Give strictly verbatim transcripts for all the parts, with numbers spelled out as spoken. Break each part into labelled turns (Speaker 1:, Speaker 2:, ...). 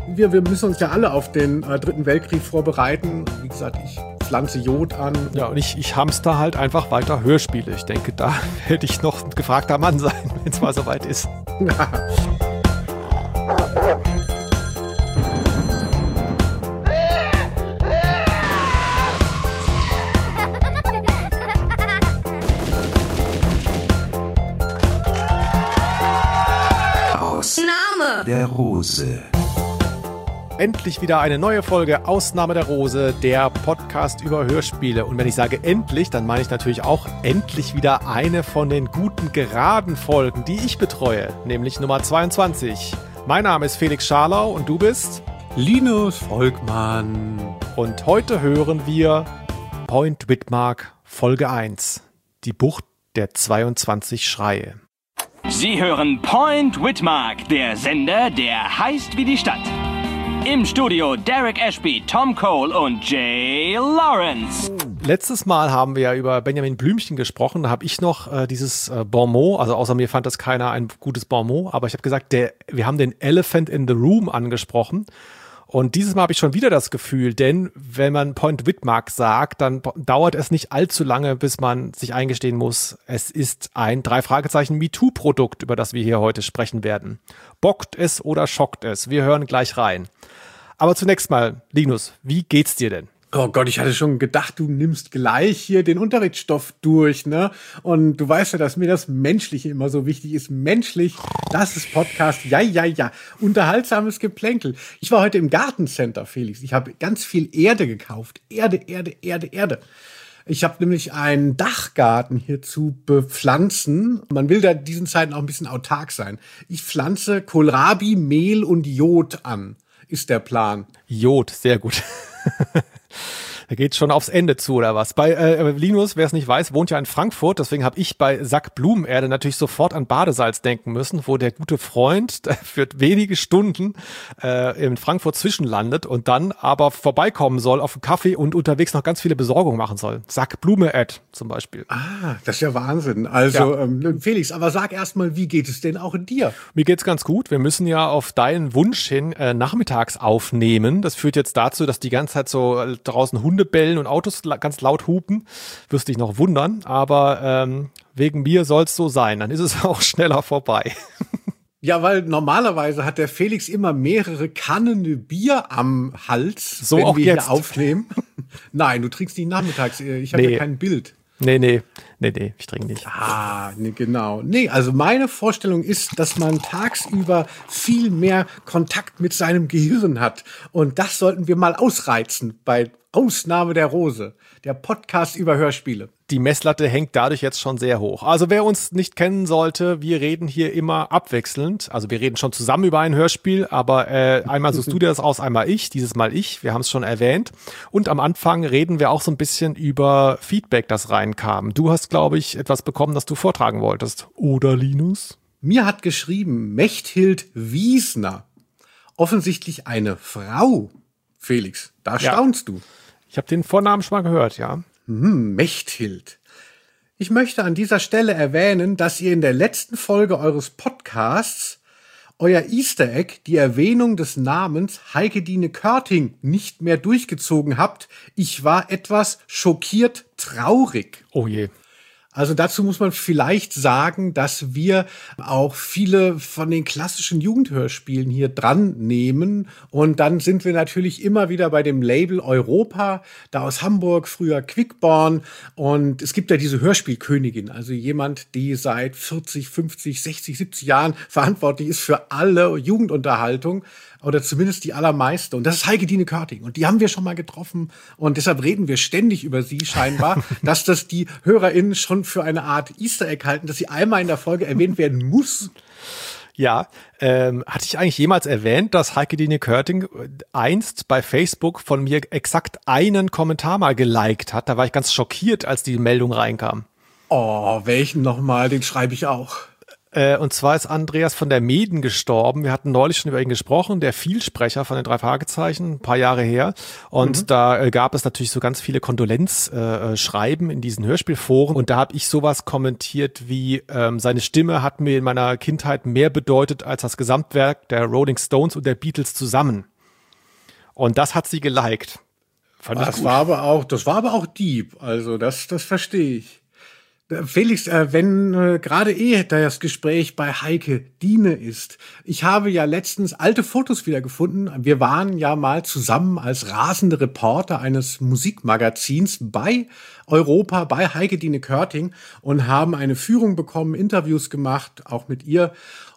Speaker 1: Wir, wir müssen uns ja alle auf den äh, Dritten Weltkrieg vorbereiten. Wie gesagt, ich pflanze Jod an.
Speaker 2: Ja, und ich, ich hamster halt einfach weiter Hörspiele. Ich denke, da werde ich noch ein gefragter Mann sein, wenn es mal soweit ist.
Speaker 3: Ausnahme der Rose.
Speaker 2: Endlich wieder eine neue Folge Ausnahme der Rose, der Podcast über Hörspiele. Und wenn ich sage endlich, dann meine ich natürlich auch endlich wieder eine von den guten, geraden Folgen, die ich betreue, nämlich Nummer zweiundzwanzig. Mein Name ist Felix Scharlau und du bist?
Speaker 1: Linus Volkmann.
Speaker 2: Und heute hören wir Point Witmark Folge eins, die Bucht der zweiundzwanzig Schreie.
Speaker 4: Sie hören Point Witmark, der Sender, der heißt wie die Stadt. Im Studio Derek Ashby, Tom Cole und Jay Lawrence.
Speaker 2: Letztes Mal haben wir ja über Benjamin Blümchen gesprochen. Da habe ich noch äh, dieses äh, Bonmot, also außer mir fand das keiner ein gutes Bonmot, aber ich habe gesagt, der, wir haben den Elephant in the Room angesprochen. Und dieses Mal habe ich schon wieder das Gefühl, denn wenn man Point Witmark sagt, dann dauert es nicht allzu lange, bis man sich eingestehen muss, es ist ein Drei-Fragezeichen-MeToo-Produkt, über das wir hier heute sprechen werden. Bockt es oder schockt es? Wir hören gleich rein. Aber zunächst mal, Linus, wie geht's dir denn?
Speaker 1: Oh Gott, ich hatte schon gedacht, du nimmst gleich hier den Unterrichtsstoff durch, ne? Und du weißt ja, dass mir das Menschliche immer so wichtig ist. Menschlich, das ist Podcast, ja, ja, ja. Unterhaltsames Geplänkel. Ich war heute im Gartencenter, Felix. Ich habe ganz viel Erde gekauft. Erde, Erde, Erde, Erde. Ich habe nämlich einen Dachgarten hier zu bepflanzen. Man will da in diesen Zeiten auch ein bisschen autark sein. Ich pflanze Kohlrabi, Mehl und Jod an, ist der Plan.
Speaker 2: Jod, sehr gut. Da geht's schon aufs Ende zu, oder was? Bei äh, Linus, wer es nicht weiß, wohnt ja in Frankfurt. Deswegen habe ich bei Sack Blumenerde natürlich sofort an Badesalz denken müssen, wo der gute Freund für wenige Stunden äh, in Frankfurt zwischenlandet und dann aber vorbeikommen soll auf einen Kaffee und unterwegs noch ganz viele Besorgungen machen soll. Sack Blumenerde zum Beispiel.
Speaker 1: Ah, das ist ja Wahnsinn. Also ja. ähm, Felix, aber sag erst mal, wie geht es denn auch in dir?
Speaker 2: Mir geht's ganz gut. Wir müssen ja auf deinen Wunsch hin äh, nachmittags aufnehmen. Das führt jetzt dazu, dass die ganze Zeit so äh, draußen Hunde bellen und Autos ganz laut hupen, wirst dich noch wundern, aber ähm, wegen mir soll es so sein, dann ist es auch schneller vorbei.
Speaker 1: Ja, weil normalerweise hat der Felix immer mehrere Kannen Bier am Hals,
Speaker 2: so
Speaker 1: wenn
Speaker 2: auch
Speaker 1: wir
Speaker 2: jetzt
Speaker 1: hier aufnehmen. Nein, du trinkst die nachmittags, ich habe
Speaker 2: nee.
Speaker 1: ja kein Bild.
Speaker 2: Nee, nee, nee, nee, ich trinke nicht.
Speaker 1: Ah, nee, genau. Nee, also meine Vorstellung ist, dass man tagsüber viel mehr Kontakt mit seinem Gehirn hat. Und das sollten wir mal ausreizen bei Ausnahme der Rose, der Podcast über Hörspiele.
Speaker 2: Die Messlatte hängt dadurch jetzt schon sehr hoch. Also wer uns nicht kennen sollte, wir reden hier immer abwechselnd. Also wir reden schon zusammen über ein Hörspiel, aber äh, einmal suchst du dir das aus, einmal ich, dieses Mal ich. Wir haben es schon erwähnt. Und am Anfang reden wir auch so ein bisschen über Feedback, das reinkam. Du hast, glaube ich, etwas bekommen, das du vortragen wolltest. Oder, Linus?
Speaker 1: Mir hat geschrieben Mechthild Wiesner. Offensichtlich eine Frau. Felix, da
Speaker 2: ja.
Speaker 1: staunst du.
Speaker 2: Ich habe den Vornamen schon mal gehört, ja.
Speaker 1: Hm, Mechthild. Ich möchte an dieser Stelle erwähnen, dass ihr in der letzten Folge eures Podcasts euer Easter Egg, die Erwähnung des Namens Heikedine Körting, nicht mehr durchgezogen habt. Ich war etwas schockiert traurig.
Speaker 2: Oh je.
Speaker 1: Also dazu muss man vielleicht sagen, dass wir auch viele von den klassischen Jugendhörspielen hier dran nehmen. Und dann sind wir natürlich immer wieder bei dem Label Europa, da aus Hamburg, früher Quickborn. Und es gibt ja diese Hörspielkönigin, also jemand, die seit vierzig, fünfzig, sechzig, siebzig Jahren verantwortlich ist für alle Jugendunterhaltung. Oder zumindest die allermeiste. Und das ist Heikedine Körting. Und die haben wir schon mal getroffen. Und deshalb reden wir ständig über sie scheinbar, dass das die HörerInnen schon für eine Art Easter Egg halten, dass sie einmal in der Folge erwähnt werden muss.
Speaker 2: Ja, ähm, hatte ich eigentlich jemals erwähnt, dass Heikedine Körting einst bei Facebook von mir exakt einen Kommentar mal geliked hat? Da war ich ganz schockiert, als die Meldung reinkam.
Speaker 1: Oh, welchen nochmal? Den schreibe ich auch.
Speaker 2: Äh, und zwar ist Andreas von der Meeden gestorben. Wir hatten neulich schon über ihn gesprochen, der Vielsprecher von den drei Fragezeichen, ein paar Jahre her. Und mhm. da äh, gab es natürlich so ganz viele Kondolenzschreiben äh, in diesen Hörspielforen. Und da habe ich sowas kommentiert wie, ähm, seine Stimme hat mir in meiner Kindheit mehr bedeutet als das Gesamtwerk der Rolling Stones und der Beatles zusammen. Und das hat sie geliked. Fand ich
Speaker 1: das
Speaker 2: gut.
Speaker 1: war aber auch, das war aber auch deep. Also das, das verstehe ich. Felix, äh, wenn äh, gerade eh das Gespräch bei Heike Diene ist. Ich habe ja letztens alte Fotos wieder gefunden. Wir waren ja mal zusammen als rasende Reporter eines Musikmagazins bei Europa, bei Heike Diene Körting und haben eine Führung bekommen, Interviews gemacht, auch mit ihr.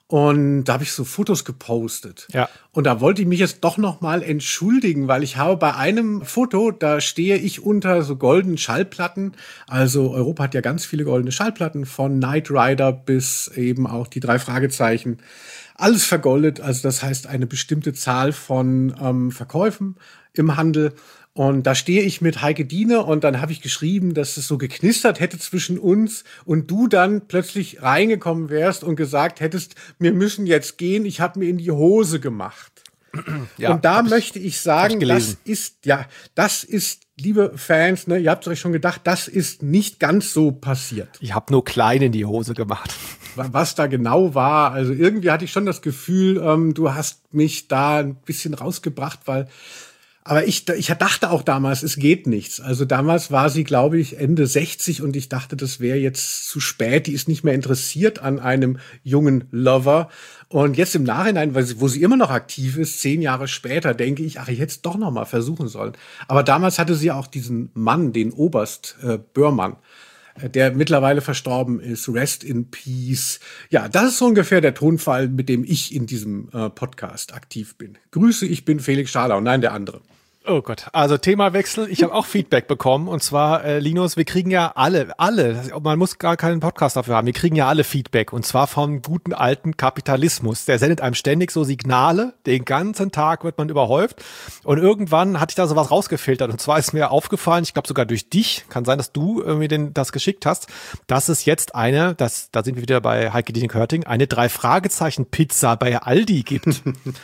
Speaker 1: Und da habe ich so Fotos gepostet.
Speaker 2: Ja.
Speaker 1: Und da wollte ich mich jetzt doch noch mal entschuldigen, weil ich habe bei einem Foto, da stehe ich unter so goldenen Schallplatten. Also Europa hat ja ganz viele goldene Schallplatten, von Knight Rider bis eben auch die drei Fragezeichen. Alles vergoldet, also das heißt eine bestimmte Zahl von ähm, Verkäufen im Handel. Und da stehe ich mit Heike Diene und dann habe ich geschrieben, dass es so geknistert hätte zwischen uns und du dann plötzlich reingekommen wärst und gesagt hättest, wir müssen jetzt gehen, ich habe mir in die Hose gemacht. Ja, und da möchte ich sagen, ich das ist, ja, das ist, liebe Fans, ne, ihr habt euch schon gedacht, das ist nicht ganz so passiert.
Speaker 2: Ich habe nur klein in die Hose gemacht.
Speaker 1: Was da genau war, also irgendwie hatte ich schon das Gefühl, ähm, du hast mich da ein bisschen rausgebracht, weil Aber ich, ich dachte auch damals, es geht nichts. Also damals war sie, glaube ich, Ende sechzig und ich dachte, das wäre jetzt zu spät. Die ist nicht mehr interessiert an einem jungen Lover. Und jetzt im Nachhinein, weil sie, wo sie immer noch aktiv ist, zehn Jahre später, denke ich, ach, ich hätte es doch noch mal versuchen sollen. Aber damals hatte sie auch diesen Mann, den Oberst äh, Böhrmann, der mittlerweile verstorben ist. Rest in Peace. Ja, das ist so ungefähr der Tonfall, mit dem ich in diesem äh, Podcast aktiv bin. Grüße, ich bin Felix Scharlau. Nein, der andere.
Speaker 2: Oh Gott, also Themawechsel. Ich habe auch Feedback bekommen und zwar, äh, Linus, wir kriegen ja alle, alle, man muss gar keinen Podcast dafür haben, wir kriegen ja alle Feedback und zwar vom guten alten Kapitalismus. Der sendet einem ständig so Signale, den ganzen Tag wird man überhäuft und irgendwann hatte ich da sowas rausgefiltert und zwar ist mir aufgefallen, ich glaube sogar durch dich, kann sein, dass du mir den, das geschickt hast, dass es jetzt eine, das, da sind wir wieder bei Heike Diene Körting, eine Drei-Fragezeichen-Pizza bei Aldi gibt.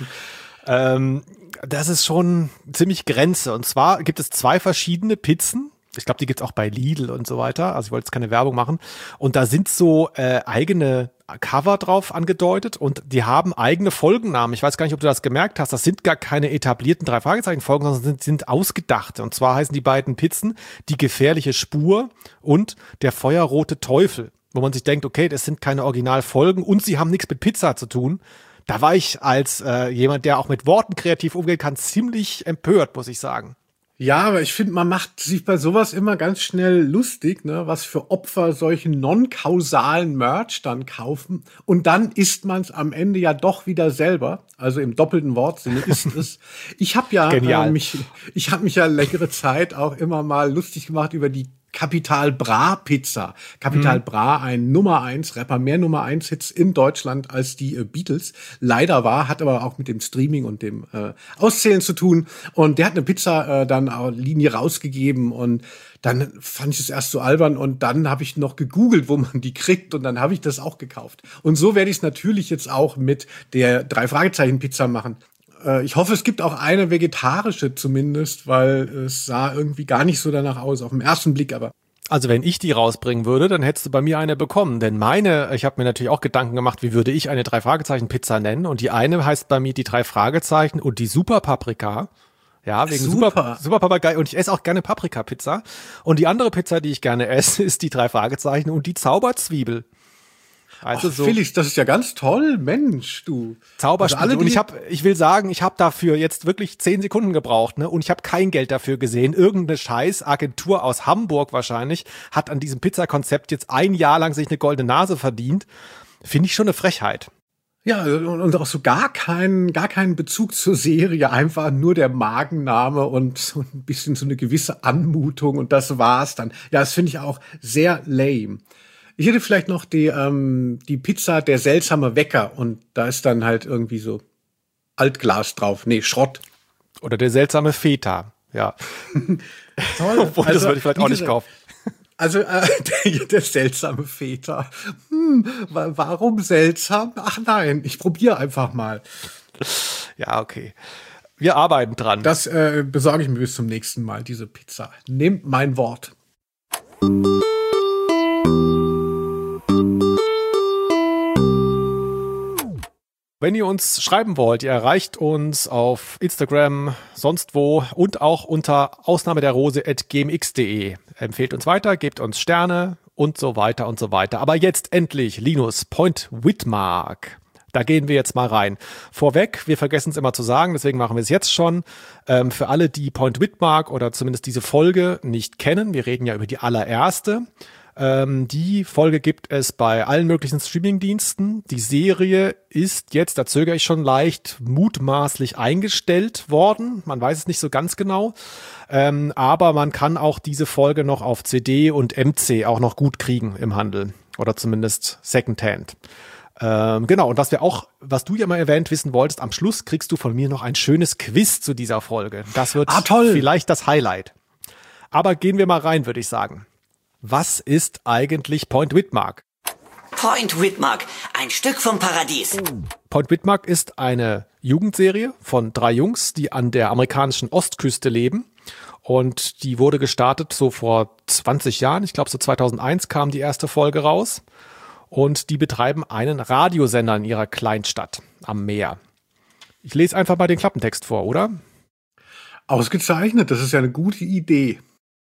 Speaker 2: ähm, Das ist schon ziemlich Grenze. Und zwar gibt es zwei verschiedene Pizzen. Ich glaube, die gibt's auch bei Lidl und so weiter. Also ich wollte jetzt keine Werbung machen. Und da sind so äh, eigene Cover drauf angedeutet und die haben eigene Folgennamen. Ich weiß gar nicht, ob du das gemerkt hast. Das sind gar keine etablierten drei Fragezeichen-Folgen, sondern sind, sind ausgedachte. Und zwar heißen die beiden Pizzen Die gefährliche Spur und Der feuerrote Teufel. Wo man sich denkt, okay, das sind keine Originalfolgen und sie haben nichts mit Pizza zu tun. Da war ich als äh, jemand, der auch mit Worten kreativ umgehen kann, ziemlich empört, muss ich sagen.
Speaker 1: Ja, aber ich finde, man macht sich bei sowas immer ganz schnell lustig, ne, was für Opfer solchen non-kausalen Merch dann kaufen. Und dann isst man es am Ende ja doch wieder selber. Also im doppelten Wortsinne ist es. Ich habe ja äh, mich, ich habe mich ja längere Zeit auch immer mal lustig gemacht über die Capital Bra Pizza. Capital mhm. Bra, ein Nummer eins Rapper, mehr Nummer eins Hits in Deutschland als die äh, Beatles. Leider war, hat aber auch mit dem Streaming und dem äh, Auszählen zu tun. Und der hat eine Pizza äh, dann auch Linie rausgegeben und dann fand ich es erst so albern und dann habe ich noch gegoogelt, wo man die kriegt und dann habe ich das auch gekauft. Und so werde ich es natürlich jetzt auch mit der Drei-Fragezeichen-Pizza machen. Ich hoffe, es gibt auch eine vegetarische zumindest, weil es sah irgendwie gar nicht so danach aus, auf den ersten Blick aber.
Speaker 2: Also wenn ich die rausbringen würde, dann hättest du bei mir eine bekommen. Denn meine, ich habe mir natürlich auch Gedanken gemacht, wie würde ich eine Drei-Fragezeichen-Pizza nennen. Und die eine heißt bei mir die drei Fragezeichen und die Super-Paprika. Ja, wegen Super, Super, Super Paprika. Und ich esse auch gerne Paprika-Pizza. Und die andere Pizza, die ich gerne esse, ist die drei Fragezeichen und die Zauberzwiebel.
Speaker 1: Also Ach, so Felix, das ist ja ganz toll, Mensch, du.
Speaker 2: Zauberspiel. Also und ich habe, ich will sagen, ich habe dafür jetzt wirklich zehn Sekunden gebraucht, ne? Und ich habe kein Geld dafür gesehen. Irgendeine scheiß Agentur aus Hamburg wahrscheinlich hat an diesem Pizzakonzept jetzt ein Jahr lang sich eine goldene Nase verdient. Finde ich schon eine Frechheit.
Speaker 1: Ja, und auch so gar keinen, gar keinen Bezug zur Serie, einfach nur der Magenname und so ein bisschen so eine gewisse Anmutung und das war's dann. Ja, das finde ich auch sehr lame. Ich hätte vielleicht noch die, ähm, die Pizza Der seltsame Wecker und da ist dann halt irgendwie so Altglas drauf. Nee, Schrott.
Speaker 2: Oder Der seltsame Feta, ja.
Speaker 1: Toll.
Speaker 2: Obwohl, also, das würde ich vielleicht auch nicht kaufen.
Speaker 1: Also äh, der, der seltsame Feta. Hm, warum seltsam? Ach nein, ich probiere einfach mal.
Speaker 2: Ja, okay. Wir arbeiten dran.
Speaker 1: Das äh, besorge ich mir bis zum nächsten Mal, diese Pizza. Nehmt mein Wort.
Speaker 2: Wenn ihr uns schreiben wollt, ihr erreicht uns auf Instagram, sonst wo und auch unter ausnahme der rose at gmx punkt de. Empfehlt uns weiter, gebt uns Sterne und so weiter und so weiter. Aber jetzt endlich, Linus, Point Whitmark. Da gehen wir jetzt mal rein. Vorweg, wir vergessen es immer zu sagen, deswegen machen wir es jetzt schon. Ähm, für alle, die Point Whitmark oder zumindest diese Folge nicht kennen, wir reden ja über die allererste. Ähm, die Folge gibt es bei allen möglichen Streamingdiensten. Die Serie ist jetzt, da zögere ich schon leicht, mutmaßlich eingestellt worden. Man weiß es nicht so ganz genau. Ähm, aber man kann auch diese Folge noch auf C D und M C auch noch gut kriegen im Handel. Oder zumindest Secondhand. Ähm, genau, und was wir auch, was du ja mal erwähnt wissen wolltest, am Schluss kriegst du von mir noch ein schönes Quiz zu dieser Folge. Das wird
Speaker 1: ah, toll.
Speaker 2: Vielleicht das Highlight. Aber gehen wir mal rein, würde ich sagen. Was ist eigentlich Point Whitmark?
Speaker 5: Point Whitmark, ein Stück vom Paradies.
Speaker 2: Point Whitmark ist eine Jugendserie von drei Jungs, die an der amerikanischen Ostküste leben. Und die wurde gestartet so vor zwanzig Jahren. Ich glaube, so zweitausendeins kam die erste Folge raus. Und die betreiben einen Radiosender in ihrer Kleinstadt am Meer. Ich lese einfach mal den Klappentext vor, oder?
Speaker 1: Ausgezeichnet, das ist ja eine gute Idee.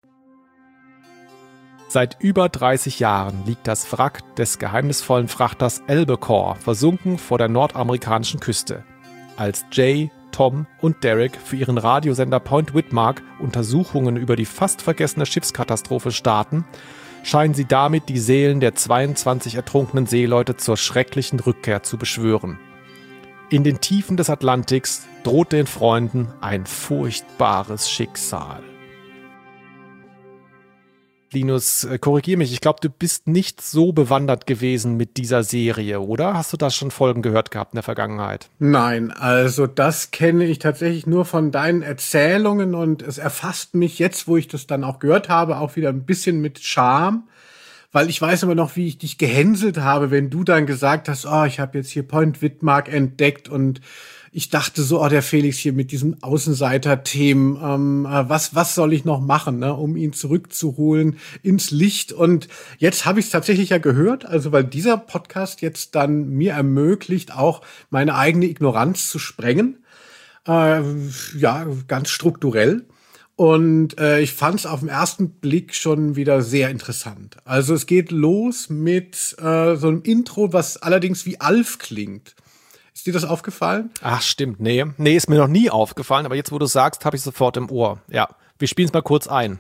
Speaker 2: Seit über dreißig Jahren liegt das Wrack des geheimnisvollen Frachters Albacore versunken vor der nordamerikanischen Küste. Als Jay, Tom und Derek für ihren Radiosender Point Whitmark Untersuchungen über die fast vergessene Schiffskatastrophe starten, scheinen sie damit die Seelen der zweiundzwanzig ertrunkenen Seeleute zur schrecklichen Rückkehr zu beschwören. In den Tiefen des Atlantiks droht den Freunden ein furchtbares Schicksal. Linus, korrigier mich, ich glaube, du bist nicht so bewandert gewesen mit dieser Serie, oder? Hast du da schon Folgen gehört gehabt in der Vergangenheit?
Speaker 1: Nein, also das kenne ich tatsächlich nur von deinen Erzählungen und es erfasst mich jetzt, wo ich das dann auch gehört habe, auch wieder ein bisschen mit Scham, weil ich weiß immer noch, wie ich dich gehänselt habe, wenn du dann gesagt hast, oh, ich habe jetzt hier Point Whitmark entdeckt und ich dachte so, oh, der Felix hier mit diesen Außenseiter-Themen, ähm, was was soll ich noch machen, ne, um ihn zurückzuholen ins Licht? Und jetzt habe ich es tatsächlich ja gehört, also weil dieser Podcast jetzt dann mir ermöglicht, auch meine eigene Ignoranz zu sprengen, äh, ja, ganz strukturell. Und äh, ich fand es auf den ersten Blick schon wieder sehr interessant. Also es geht los mit äh, so einem Intro, was allerdings wie Alf klingt. Ist dir das aufgefallen?
Speaker 2: Ach, stimmt, nee. Nee, ist mir noch nie aufgefallen, aber jetzt, wo du es sagst, habe ich sofort im Ohr. Ja, wir spielen es mal kurz ein.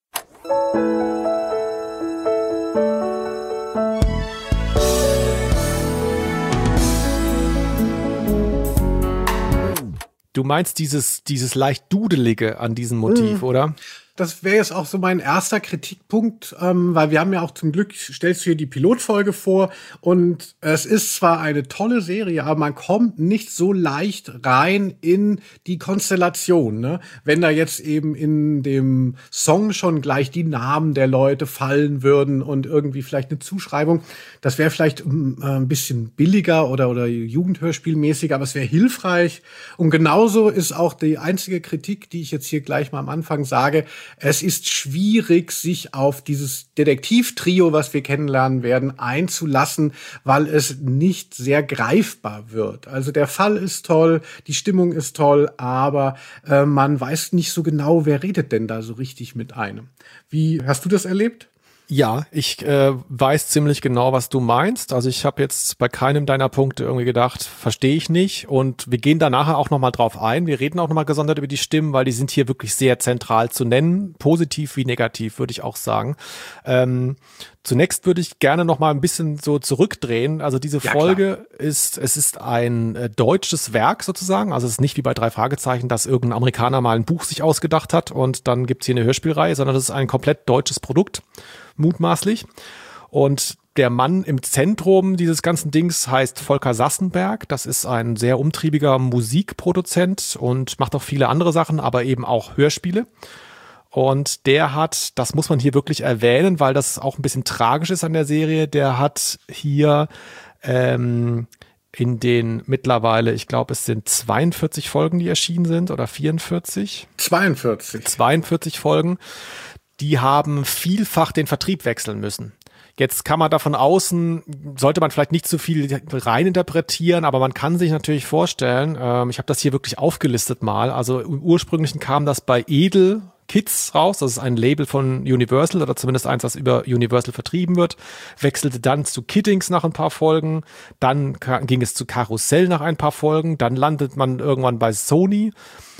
Speaker 2: Du meinst dieses, dieses leicht Dudelige an diesem Motiv, mhm. oder?
Speaker 1: Das wäre jetzt auch so mein erster Kritikpunkt, ähm, weil wir haben ja auch zum Glück, stellst du hier die Pilotfolge vor und es ist zwar eine tolle Serie, aber man kommt nicht so leicht rein in die Konstellation, ne? Wenn da jetzt eben in dem Song schon gleich die Namen der Leute fallen würden und irgendwie vielleicht eine Zuschreibung, das wäre vielleicht äh, ein bisschen billiger oder, oder jugendhörspielmäßiger, aber es wäre hilfreich. Und genauso ist auch die einzige Kritik, die ich jetzt hier gleich mal am Anfang sage, es ist schwierig, sich auf dieses Detektivtrio, was wir kennenlernen werden, einzulassen, weil es nicht sehr greifbar wird. Also der Fall ist toll, die Stimmung ist toll, aber äh, man weiß nicht so genau, wer redet denn da so richtig mit einem. Wie hast du das erlebt?
Speaker 2: Ja, ich äh, weiß ziemlich genau, was du meinst. Also ich habe jetzt bei keinem deiner Punkte irgendwie gedacht, verstehe ich nicht. Und wir gehen da nachher auch nochmal drauf ein. Wir reden auch nochmal gesondert über die Stimmen, weil die sind hier wirklich sehr zentral zu nennen. Positiv wie negativ, würde ich auch sagen. Ähm, zunächst würde ich gerne nochmal ein bisschen so zurückdrehen. Also diese ja, Folge klar. ist, es ist ein äh, deutsches Werk sozusagen. Also es ist nicht wie bei drei Fragezeichen, dass irgendein Amerikaner mal ein Buch sich ausgedacht hat und dann gibt's hier eine Hörspielreihe, sondern das ist ein komplett deutsches Produkt. Mutmaßlich. Und der Mann im Zentrum dieses ganzen Dings heißt Volker Sassenberg. Das ist ein sehr umtriebiger Musikproduzent und macht auch viele andere Sachen, aber eben auch Hörspiele. Und der hat, das muss man hier wirklich erwähnen, weil das auch ein bisschen tragisch ist an der Serie, der hat hier ähm, in den mittlerweile, ich glaube, es sind zweiundvierzig Folgen, die erschienen sind, oder vierundvierzig?
Speaker 1: zweiundvierzig.
Speaker 2: zweiundvierzig Folgen. Die haben vielfach den Vertrieb wechseln müssen. Jetzt kann man da von außen, sollte man vielleicht nicht zu viel reininterpretieren, aber man kann sich natürlich vorstellen, ähm, ich habe das hier wirklich aufgelistet mal, also im Ursprünglichen kam das bei Edel Kids raus, das ist ein Label von Universal oder zumindest eins, das über Universal vertrieben wird, wechselte dann zu Kiddings nach ein paar Folgen, dann ging es zu Karussell nach ein paar Folgen, dann landet man irgendwann bei Sony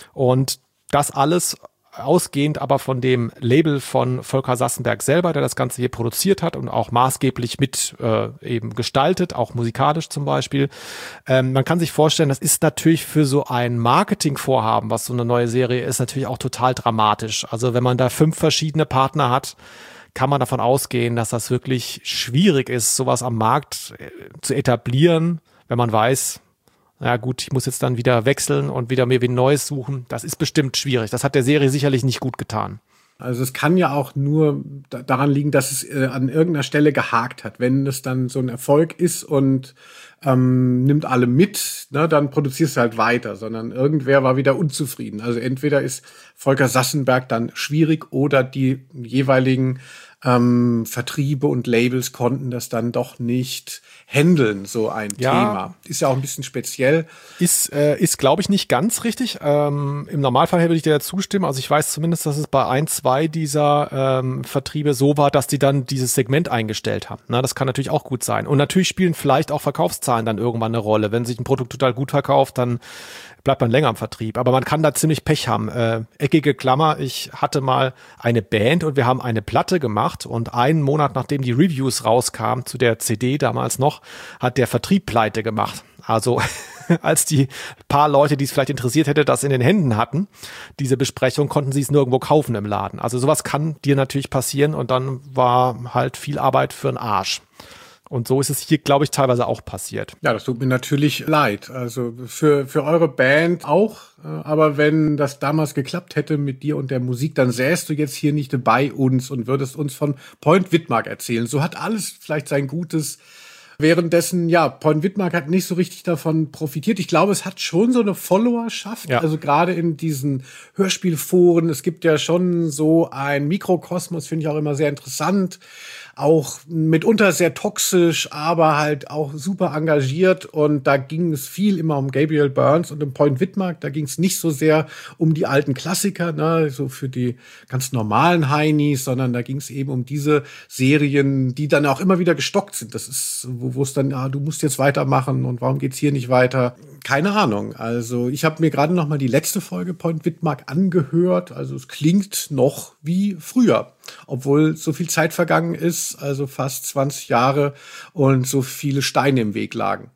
Speaker 2: und das alles ausgehend aber von dem Label von Volker Sassenberg selber, der das Ganze hier produziert hat und auch maßgeblich mit äh, eben gestaltet, auch musikalisch zum Beispiel. Ähm, man kann sich vorstellen, das ist natürlich für so ein Marketingvorhaben, was so eine neue Serie ist, natürlich auch total dramatisch. Also wenn man da fünf verschiedene Partner hat, kann man davon ausgehen, dass das wirklich schwierig ist, sowas am Markt äh, zu etablieren, wenn man weiß, ja gut, ich muss jetzt dann wieder wechseln und wieder mir wie Neues suchen. Das ist bestimmt schwierig. Das hat der Serie sicherlich nicht gut getan.
Speaker 1: Also es kann ja auch nur da- daran liegen, dass es äh, an irgendeiner Stelle gehakt hat. Wenn es dann so ein Erfolg ist und ähm, nimmt alle mit, ne, dann produzierst du halt weiter, sondern irgendwer war wieder unzufrieden. Also entweder ist Volker Sassenberg dann schwierig oder die jeweiligen ähm, Vertriebe und Labels konnten das dann doch nicht handeln, so ein
Speaker 2: Ja.
Speaker 1: Thema. Ist ja auch ein bisschen speziell.
Speaker 2: Ist, äh, ist glaube ich, nicht ganz richtig. Ähm, Im Normalfall würde ich dir ja zustimmen. Also ich weiß zumindest, dass es bei ein, zwei dieser ähm, Vertriebe so war, dass die dann dieses Segment eingestellt haben. Na, das kann natürlich auch gut sein. Und natürlich spielen vielleicht auch Verkaufszahlen dann irgendwann eine Rolle. Wenn sich ein Produkt total gut verkauft, dann bleibt man länger im Vertrieb. Aber man kann da ziemlich Pech haben. Äh, eckige Klammer, ich hatte mal eine Band und wir haben eine Platte gemacht und einen Monat nachdem die Reviews rauskamen, zu der C D damals noch, hat der Vertrieb pleite gemacht. Also als die paar Leute, die es vielleicht interessiert hätte, das in den Händen hatten, diese Besprechung, konnten sie es nirgendwo kaufen im Laden. Also sowas kann dir natürlich passieren und dann war halt viel Arbeit für den Arsch. Und so ist es hier, glaube ich, teilweise auch passiert.
Speaker 1: Ja, das tut mir natürlich leid. Also für, für eure Band auch. Äh, Aber wenn das damals geklappt hätte mit dir und der Musik, dann säßt du jetzt hier nicht bei uns und würdest uns von Point Widmark erzählen. So hat alles vielleicht sein Gutes. Währenddessen, ja, Point Widmark hat nicht so richtig davon profitiert. Ich glaube, es hat schon so eine Followerschaft.
Speaker 2: Ja.
Speaker 1: Also gerade in diesen Hörspielforen. Es gibt ja schon so ein Mikrokosmos, finde ich auch immer sehr interessant. Auch mitunter sehr toxisch, aber halt auch super engagiert. Und da ging es viel immer um Gabriel Burns und um Point Widmark. Da ging es nicht so sehr um die alten Klassiker, ne, so für die ganz normalen Heinis, sondern da ging es eben um diese Serien, die dann auch immer wieder gestockt sind. Das ist, wo wo es dann, ja, du musst jetzt weitermachen und warum geht's hier nicht weiter? Keine Ahnung. Also ich habe mir gerade noch mal die letzte Folge Point Widmark angehört. Also es klingt noch wie früher. Obwohl so viel Zeit vergangen ist, also fast zwanzig Jahre und so viele Steine im Weg lagen.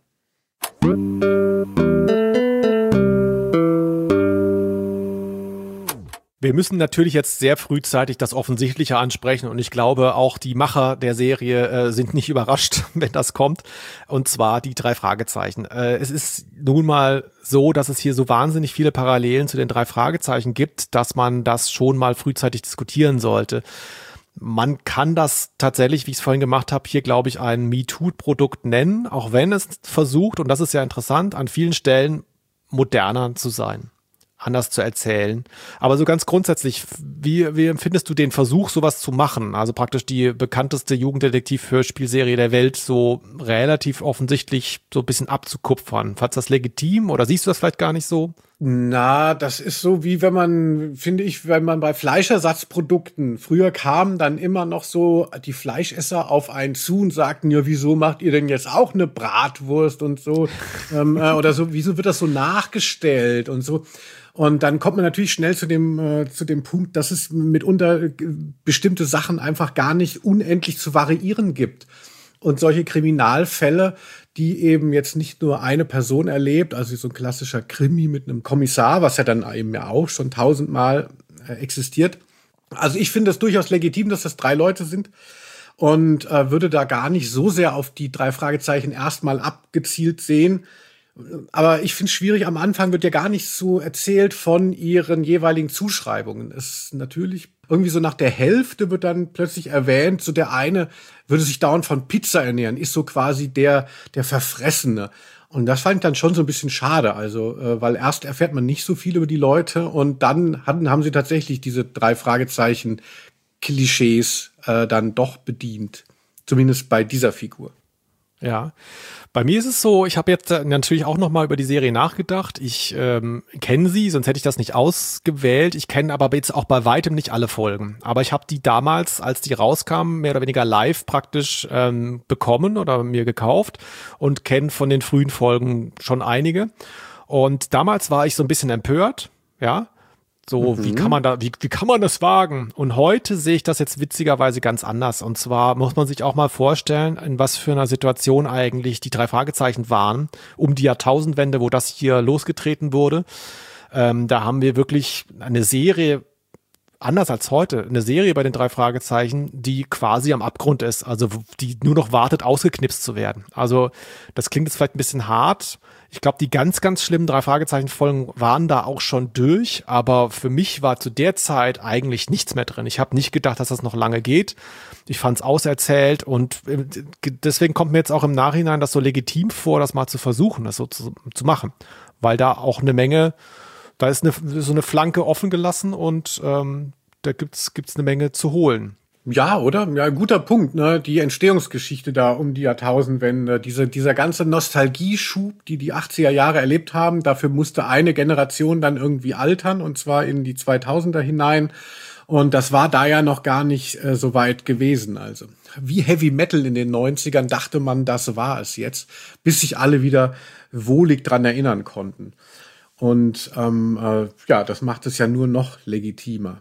Speaker 2: Wir müssen natürlich jetzt sehr frühzeitig das Offensichtliche ansprechen und ich glaube, auch die Macher der Serie äh, sind nicht überrascht, wenn das kommt, und zwar die drei Fragezeichen. Äh, es ist nun mal so, dass es hier so wahnsinnig viele Parallelen zu den drei Fragezeichen gibt, dass man das schon mal frühzeitig diskutieren sollte. Man kann das tatsächlich, wie ich es vorhin gemacht habe, hier, glaube ich, ein MeToo-Produkt nennen, auch wenn es versucht, und das ist ja interessant, an vielen Stellen moderner zu sein, anders zu erzählen. Aber so ganz grundsätzlich, wie, wie empfindest du den Versuch, sowas zu machen? Also praktisch die bekannteste Jugenddetektiv-Hörspielserie der Welt so relativ offensichtlich so ein bisschen abzukupfern. Fandst du das legitim oder siehst du das vielleicht gar nicht so?
Speaker 1: Na, das ist so wie wenn man, finde ich, wenn man bei Fleischersatzprodukten, früher kamen dann immer noch so die Fleischesser auf einen zu und sagten, ja, wieso macht ihr denn jetzt auch eine Bratwurst und so, ähm, äh, oder so, wieso wird das so nachgestellt und so. Und dann kommt man natürlich schnell zu dem, äh, zu dem Punkt, dass es mitunter äh, bestimmte Sachen einfach gar nicht unendlich zu variieren gibt. Und solche Kriminalfälle, die eben jetzt nicht nur eine Person erlebt, also so ein klassischer Krimi mit einem Kommissar, was ja dann eben ja auch schon tausendmal äh, existiert. Also ich finde es durchaus legitim, dass das drei Leute sind und äh, würde da gar nicht so sehr auf die drei Fragezeichen erstmal abgezielt sehen. Aber ich finde es schwierig, am Anfang wird ja gar nicht so erzählt von ihren jeweiligen Zuschreibungen. Es ist natürlich irgendwie so nach der Hälfte wird dann plötzlich erwähnt, so der eine würde sich dauernd von Pizza ernähren, ist so quasi der, der Verfressene. Und das fand ich dann schon so ein bisschen schade, also, äh, weil erst erfährt man nicht so viel über die Leute und dann hatten, haben sie tatsächlich diese drei Fragezeichen Klischees äh, dann doch bedient. Zumindest bei dieser Figur.
Speaker 2: Ja, bei mir ist es so, ich habe jetzt natürlich auch noch mal über die Serie nachgedacht. Ich ähm, kenne sie, sonst hätte ich das nicht ausgewählt. Ich kenne aber jetzt auch bei weitem nicht alle Folgen. Aber ich habe die damals, als die rauskamen, mehr oder weniger live praktisch ähm, bekommen oder mir gekauft und kenne von den frühen Folgen schon einige. Und damals war ich so ein bisschen empört, ja. So, mhm. wie kann man da, wie, wie kann man das wagen? Und heute sehe ich das jetzt witzigerweise ganz anders. Und zwar muss man sich auch mal vorstellen, in was für einer Situation eigentlich die drei Fragezeichen waren, um die Jahrtausendwende, wo das hier losgetreten wurde. Ähm, da haben wir wirklich eine Serie, anders als heute, eine Serie bei den drei Fragezeichen, die quasi am Abgrund ist, also die nur noch wartet, ausgeknipst zu werden. Also das klingt jetzt vielleicht ein bisschen hart. Ich glaube, die ganz, ganz schlimmen drei Fragezeichen-Folgen waren da auch schon durch, aber für mich war zu der Zeit eigentlich nichts mehr drin. Ich habe nicht gedacht, dass das noch lange geht. Ich fand es auserzählt und deswegen kommt mir jetzt auch im Nachhinein das so legitim vor, das mal zu versuchen, das so zu, zu machen, weil da auch eine Menge, da ist eine, so eine Flanke offen gelassen und ähm, da gibt's gibt's eine Menge zu holen.
Speaker 1: Ja, oder? Ja, guter Punkt, ne? Die Entstehungsgeschichte da um die Jahrtausendwende, diese, dieser ganze Nostalgieschub, die die achtziger Jahre erlebt haben, dafür musste eine Generation dann irgendwie altern, und zwar in die zweitausender hinein. Und das war da ja noch gar nicht äh, so weit gewesen. Also wie Heavy Metal in den neunzigern dachte man, das war es jetzt, bis sich alle wieder wohlig dran erinnern konnten. Und ähm, äh, ja, das macht es ja nur noch legitimer.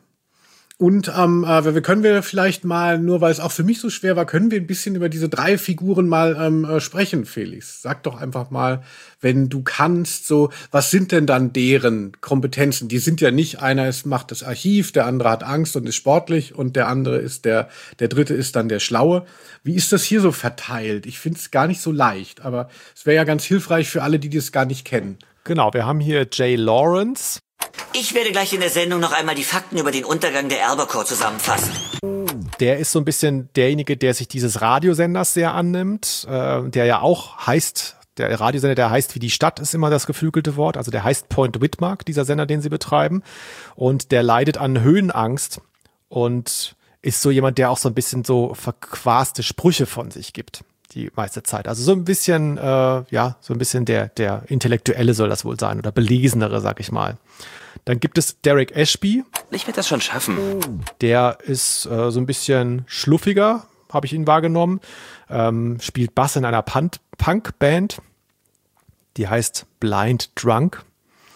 Speaker 1: Und ähm, äh, wir können wir vielleicht mal, nur weil es auch für mich so schwer war, können wir ein bisschen über diese drei Figuren mal ähm, äh, sprechen, Felix. Sag doch einfach mal, wenn du kannst, so, was sind denn dann deren Kompetenzen? Die sind ja nicht, einer ist, macht das Archiv, der andere hat Angst und ist sportlich und der andere ist der, der dritte ist dann der Schlaue. Wie ist das hier so verteilt? Ich finde es gar nicht so leicht, aber es wäre ja ganz hilfreich für alle, die das gar nicht kennen.
Speaker 2: Genau, wir haben hier Jay Lawrence.
Speaker 5: Ich werde gleich in der Sendung noch einmal die Fakten über den Untergang der Albacore zusammenfassen.
Speaker 2: Der ist so ein bisschen derjenige, der sich dieses Radiosenders sehr annimmt, äh, der ja auch heißt, der Radiosender, der heißt wie die Stadt, ist immer das geflügelte Wort, also der heißt Point Whitmark, dieser Sender, den sie betreiben, und der leidet an Höhenangst und ist so jemand, der auch so ein bisschen so verquaste Sprüche von sich gibt, die meiste Zeit. Also so ein bisschen, äh, ja, so ein bisschen der, der Intellektuelle soll das wohl sein oder Belesenere, sag ich mal. Dann gibt es Derek Ashby.
Speaker 6: Ich werde das schon schaffen.
Speaker 2: Der ist äh, so ein bisschen schluffiger, habe ich ihn wahrgenommen. Ähm, spielt Bass in einer Punk- Punk-Band. Die heißt Blind Drunk.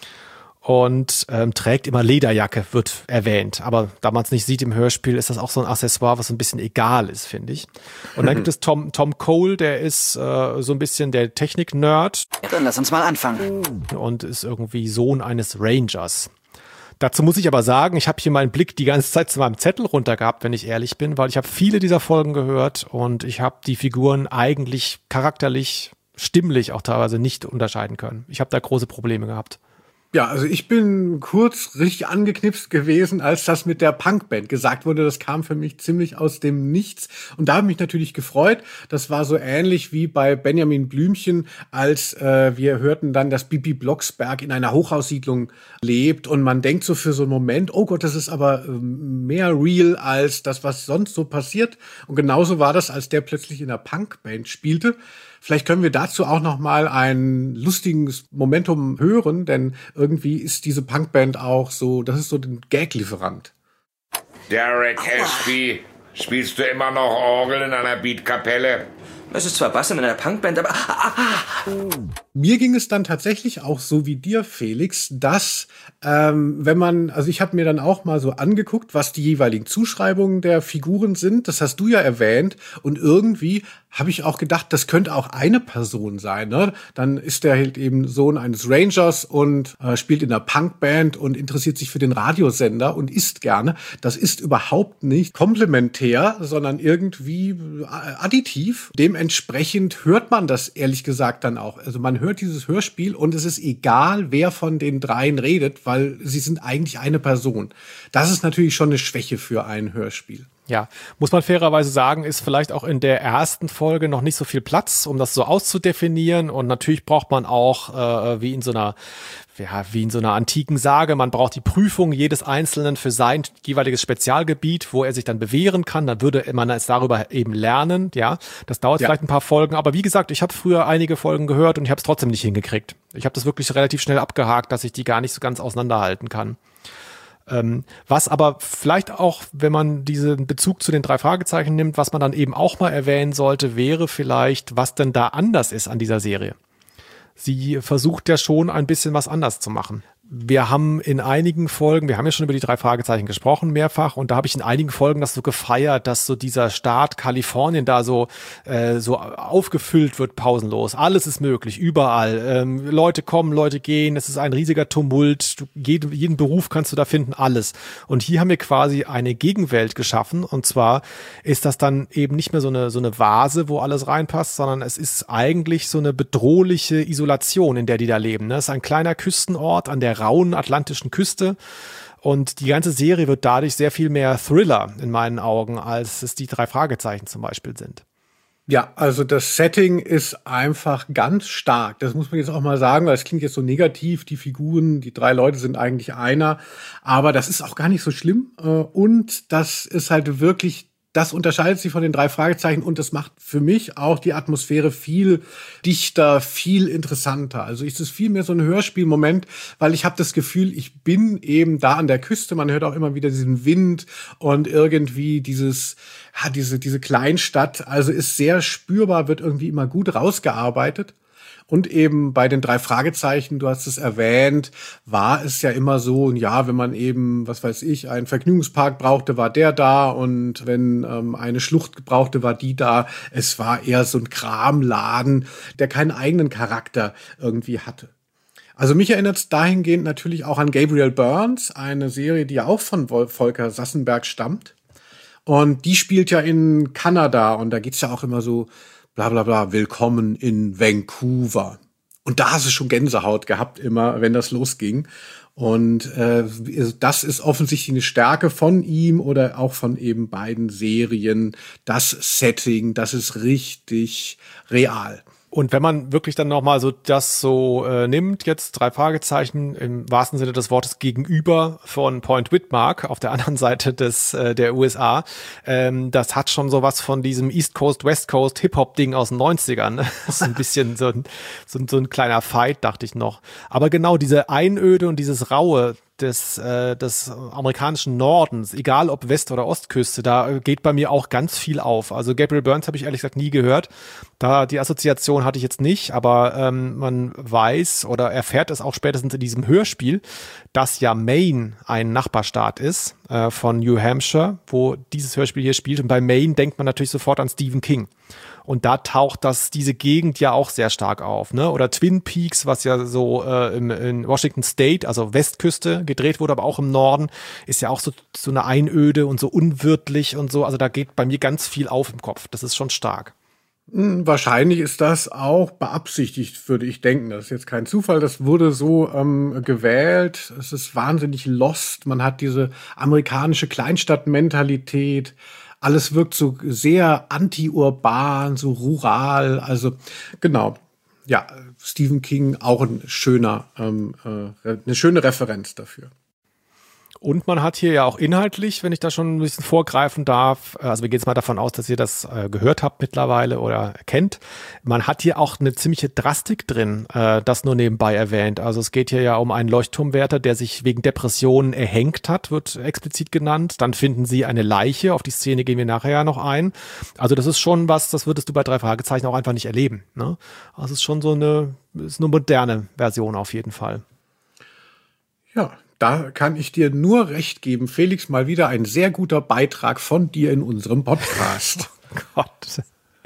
Speaker 2: Und ähm, trägt immer Lederjacke, wird erwähnt. Aber da man es nicht sieht im Hörspiel, ist das auch so ein Accessoire, was so ein bisschen egal ist, finde ich. Und dann gibt es Tom, Tom Cole, der ist äh, so ein bisschen der Technik-Nerd.
Speaker 6: Ja, dann lass uns mal anfangen.
Speaker 2: Und ist irgendwie Sohn eines Rangers. Dazu muss ich aber sagen, ich habe hier meinen Blick die ganze Zeit zu meinem Zettel runter gehabt, wenn ich ehrlich bin, weil ich habe viele dieser Folgen gehört und ich habe die Figuren eigentlich charakterlich, stimmlich auch teilweise nicht unterscheiden können. Ich habe da große Probleme gehabt.
Speaker 1: Ja, also ich bin kurz richtig angeknipst gewesen, als das mit der Punkband gesagt wurde. Das kam für mich ziemlich aus dem Nichts. Und da habe ich mich natürlich gefreut. Das war so ähnlich wie bei Benjamin Blümchen, als äh, wir hörten dann, dass Bibi Blocksberg in einer Hochhaussiedlung lebt. Und man denkt so für so einen Moment, oh Gott, das ist aber äh, mehr real als das, was sonst so passiert. Und genauso war das, als der plötzlich in einer Punkband spielte. Vielleicht können wir dazu auch noch mal ein lustiges Momentum hören, denn irgendwie ist diese Punkband auch so, das ist so ein Gag-Lieferant.
Speaker 7: Derek Ashby, spielst du immer noch Orgel in einer Beatkapelle?
Speaker 6: Es ist zwar Bass in einer Punkband, aber... Ah, ah.
Speaker 1: Mir ging es dann tatsächlich auch so wie dir, Felix, dass ähm, wenn man, also ich habe mir dann auch mal so angeguckt, was die jeweiligen Zuschreibungen der Figuren sind. Das hast du ja erwähnt. Und irgendwie habe ich auch gedacht, das könnte auch eine Person sein. Ne? Dann ist der halt eben Sohn eines Rangers und äh, spielt in einer Punkband und interessiert sich für den Radiosender und isst gerne. Das ist überhaupt nicht komplementär, sondern irgendwie additiv. Dementsprechend hört man das ehrlich gesagt dann auch. Also man hört dieses Hörspiel und es ist egal, wer von den dreien redet, weil sie sind eigentlich eine Person. Das ist natürlich schon eine Schwäche für ein Hörspiel.
Speaker 2: Ja, muss man fairerweise sagen, ist vielleicht auch in der ersten Folge noch nicht so viel Platz, um das so auszudefinieren. Und natürlich braucht man auch, äh, wie in so einer, ja, wie in so einer antiken Sage, man braucht die Prüfung jedes Einzelnen für sein jeweiliges Spezialgebiet, wo er sich dann bewähren kann. Dann würde man es darüber eben lernen. Ja, das dauert ja vielleicht ein paar Folgen. Aber wie gesagt, ich habe früher einige Folgen gehört und ich habe es trotzdem nicht hingekriegt. Ich habe das wirklich relativ schnell abgehakt, dass ich die gar nicht so ganz auseinanderhalten kann. Ähm, was aber vielleicht auch, wenn man diesen Bezug zu den drei Fragezeichen nimmt, was man dann eben auch mal erwähnen sollte, wäre vielleicht, was denn da anders ist an dieser Serie. Sie versucht ja schon ein bisschen was anders zu machen. Wir haben in einigen Folgen, wir haben ja schon über die drei Fragezeichen gesprochen, mehrfach, und da habe ich in einigen Folgen das so gefeiert, dass so dieser Staat Kalifornien da so äh, so aufgefüllt wird, pausenlos. Alles ist möglich, überall. Ähm, Leute kommen, Leute gehen, es ist ein riesiger Tumult. Du, jeden, jeden Beruf kannst du da finden, alles. Und hier haben wir quasi eine Gegenwelt geschaffen, und zwar ist das dann eben nicht mehr so eine so eine Vase, wo alles reinpasst, sondern es ist eigentlich so eine bedrohliche Isolation, in der die da leben. Es ist ein kleiner Küstenort an der rauen atlantischen Küste, und die ganze Serie wird dadurch sehr viel mehr Thriller in meinen Augen, als es die drei Fragezeichen zum Beispiel sind.
Speaker 1: Ja, also das Setting ist einfach ganz stark. Das muss man jetzt auch mal sagen, weil es klingt jetzt so negativ. Die Figuren, die drei Leute sind eigentlich einer, aber das ist auch gar nicht so schlimm. Und das ist halt wirklich, das unterscheidet sich von den drei Fragezeichen, und das macht für mich auch die Atmosphäre viel dichter, viel interessanter. Also ist es viel mehr so ein Hörspielmoment, weil ich habe das Gefühl, ich bin eben da an der Küste. Man hört auch immer wieder diesen Wind und irgendwie dieses, ja, diese, diese Kleinstadt. Also ist sehr spürbar, wird irgendwie immer gut rausgearbeitet. Und eben bei den drei Fragezeichen, du hast es erwähnt, war es ja immer so, ja, wenn man eben, was weiß ich, einen Vergnügungspark brauchte, war der da, und wenn ähm, eine Schlucht brauchte, war die da. Es war eher so ein Kramladen, der keinen eigenen Charakter irgendwie hatte. Also mich erinnert es dahingehend natürlich auch an Gabriel Burns, eine Serie, die ja auch von Volker Sassenberg stammt. Und die spielt ja in Kanada, und da geht's ja auch immer so, bla bla bla, willkommen in Vancouver. Und da hast du schon Gänsehaut gehabt immer, wenn das losging. Und äh, das ist offensichtlich eine Stärke von ihm oder auch von eben beiden Serien. Das Setting, das ist richtig real.
Speaker 2: Und wenn man wirklich dann nochmal so das so äh, nimmt, jetzt drei Fragezeichen im wahrsten Sinne des Wortes gegenüber von Point Whitmark auf der anderen Seite des äh, der U S A, ähm, das hat schon sowas von diesem East Coast, West Coast Hip-Hop-Ding aus den neunzigern. Ne? Das ist ein bisschen so ein, so, ein, so ein kleiner Fight, dachte ich noch. Aber genau diese Einöde und dieses Raue des, äh, des amerikanischen Nordens, egal ob West- oder Ostküste, da geht bei mir auch ganz viel auf. Also Gabriel Burns habe ich ehrlich gesagt nie gehört. Da die Assoziation hatte ich jetzt nicht, aber ähm, man weiß oder erfährt es auch spätestens in diesem Hörspiel, dass ja Maine ein Nachbarstaat ist äh, von New Hampshire, wo dieses Hörspiel hier spielt. Und bei Maine denkt man natürlich sofort an Stephen King. Und da taucht das diese Gegend ja auch sehr stark auf, ne? Oder Twin Peaks, was ja so äh, im, in Washington State, also Westküste, gedreht wurde, aber auch im Norden, ist ja auch so so eine Einöde und so unwirtlich und so. Also da geht bei mir ganz viel auf im Kopf. Das ist schon stark.
Speaker 1: Wahrscheinlich ist das auch beabsichtigt, würde ich denken. Das ist jetzt kein Zufall. Das wurde so ähm, gewählt. Es ist wahnsinnig lost. Man hat diese amerikanische Kleinstadtmentalität. Alles wirkt so sehr anti-urban, so rural. Also genau, ja, Stephen King auch ein schöner, ähm, äh, eine schöne Referenz dafür.
Speaker 2: Und man hat hier ja auch inhaltlich, wenn ich da schon ein bisschen vorgreifen darf, also wir gehen jetzt mal davon aus, dass ihr das äh, gehört habt mittlerweile oder kennt, man hat hier auch eine ziemliche Drastik drin, äh, das nur nebenbei erwähnt. Also es geht hier ja um einen Leuchtturmwärter, der sich wegen Depressionen erhängt hat, wird explizit genannt. Dann finden sie eine Leiche, auf die Szene gehen wir nachher ja noch ein. Also das ist schon was, das würdest du bei drei Fragezeichen auch einfach nicht erleben. Ne? Also es ist schon so eine, ist eine moderne Version auf jeden Fall.
Speaker 1: Ja, da kann ich dir nur recht geben. Felix, mal wieder ein sehr guter Beitrag von dir in unserem Podcast.
Speaker 2: Oh Gott.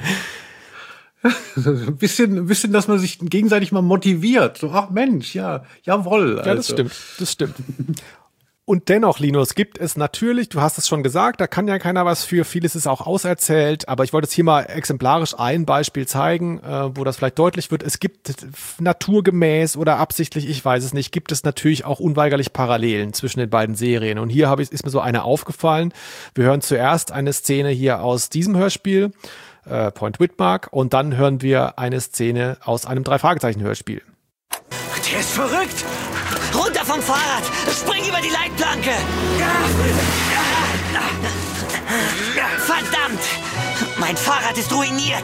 Speaker 1: Ein bisschen, ein bisschen, dass man sich gegenseitig mal motiviert. So, ach Mensch, ja, jawohl. Also.
Speaker 2: Ja, das stimmt, das stimmt. Und dennoch, Linus, gibt es natürlich, du hast es schon gesagt, da kann ja keiner was für, vieles ist auch auserzählt, aber ich wollte jetzt hier mal exemplarisch ein Beispiel zeigen, äh, wo das vielleicht deutlich wird. Es gibt naturgemäß oder absichtlich, ich weiß es nicht, gibt es natürlich auch unweigerlich Parallelen zwischen den beiden Serien. Und hier habe ich, ist mir so eine aufgefallen. Wir hören zuerst eine Szene hier aus diesem Hörspiel, äh, Point Whitmark, und dann hören wir eine Szene aus einem Drei-Fragezeichen-Hörspiel.
Speaker 5: Der ist verrückt! Runter vom Fahrrad! Spring über die Leitplanke! Verdammt! Mein Fahrrad ist ruiniert!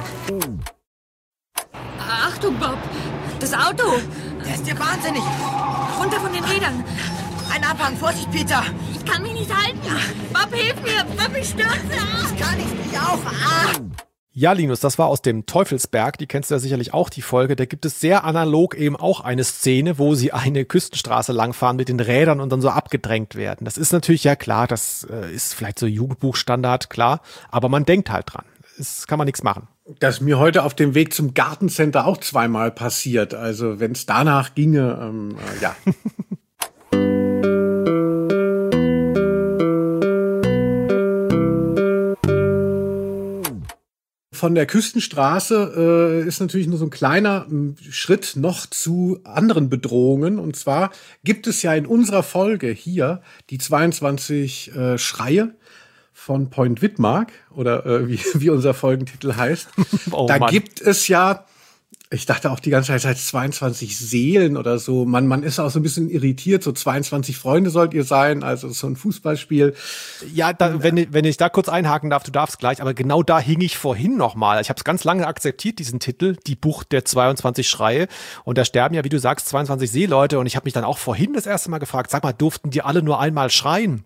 Speaker 8: Achtung, Bob! Das Auto!
Speaker 9: Der ist ja wahnsinnig! Runter von den Rädern! Ein Abhang! Vorsicht, Peter!
Speaker 8: Ich kann mich nicht halten! Bob, hilf mir! Bob, ich stürze!
Speaker 9: Das kann ich nicht auch! Ah.
Speaker 2: Ja, Linus, das war aus dem Teufelsberg, die kennst du ja sicherlich auch, die Folge. Da gibt es sehr analog eben auch eine Szene, wo sie eine Küstenstraße langfahren mit den Rädern und dann so abgedrängt werden. Das ist natürlich, ja klar, das äh, ist vielleicht so Jugendbuchstandard, klar, aber man denkt halt dran. Das kann man nichts machen.
Speaker 1: Das ist mir heute auf dem Weg zum Gartencenter auch zweimal passiert. Also wenn es danach ginge, ähm, äh, ja. Von der Küstenstraße äh, ist natürlich nur so ein kleiner äh, Schritt noch zu anderen Bedrohungen. Und zwar gibt es ja in unserer Folge hier die zweiundzwanzig äh, Schreie von Point Whitmark oder äh, wie, wie unser Folgentitel heißt. Oh, da Mann. Gibt es ja, ich dachte auch die ganze Zeit, es heißt zweiundzwanzig Seelen oder so. Man, man ist auch so ein bisschen irritiert. So zweiundzwanzig Freunde sollt ihr sein, also so ein Fußballspiel.
Speaker 2: Ja, da, wenn, ich, wenn ich da kurz einhaken darf, du darfst gleich, aber genau da hing ich vorhin noch mal. Ich habe es ganz lange akzeptiert, diesen Titel, die Bucht der zweiundzwanzig Schreie. Und da sterben ja, wie du sagst, zweiundzwanzig Seeleute. Und ich habe mich dann auch vorhin das erste Mal gefragt, sag mal, durften die alle nur einmal schreien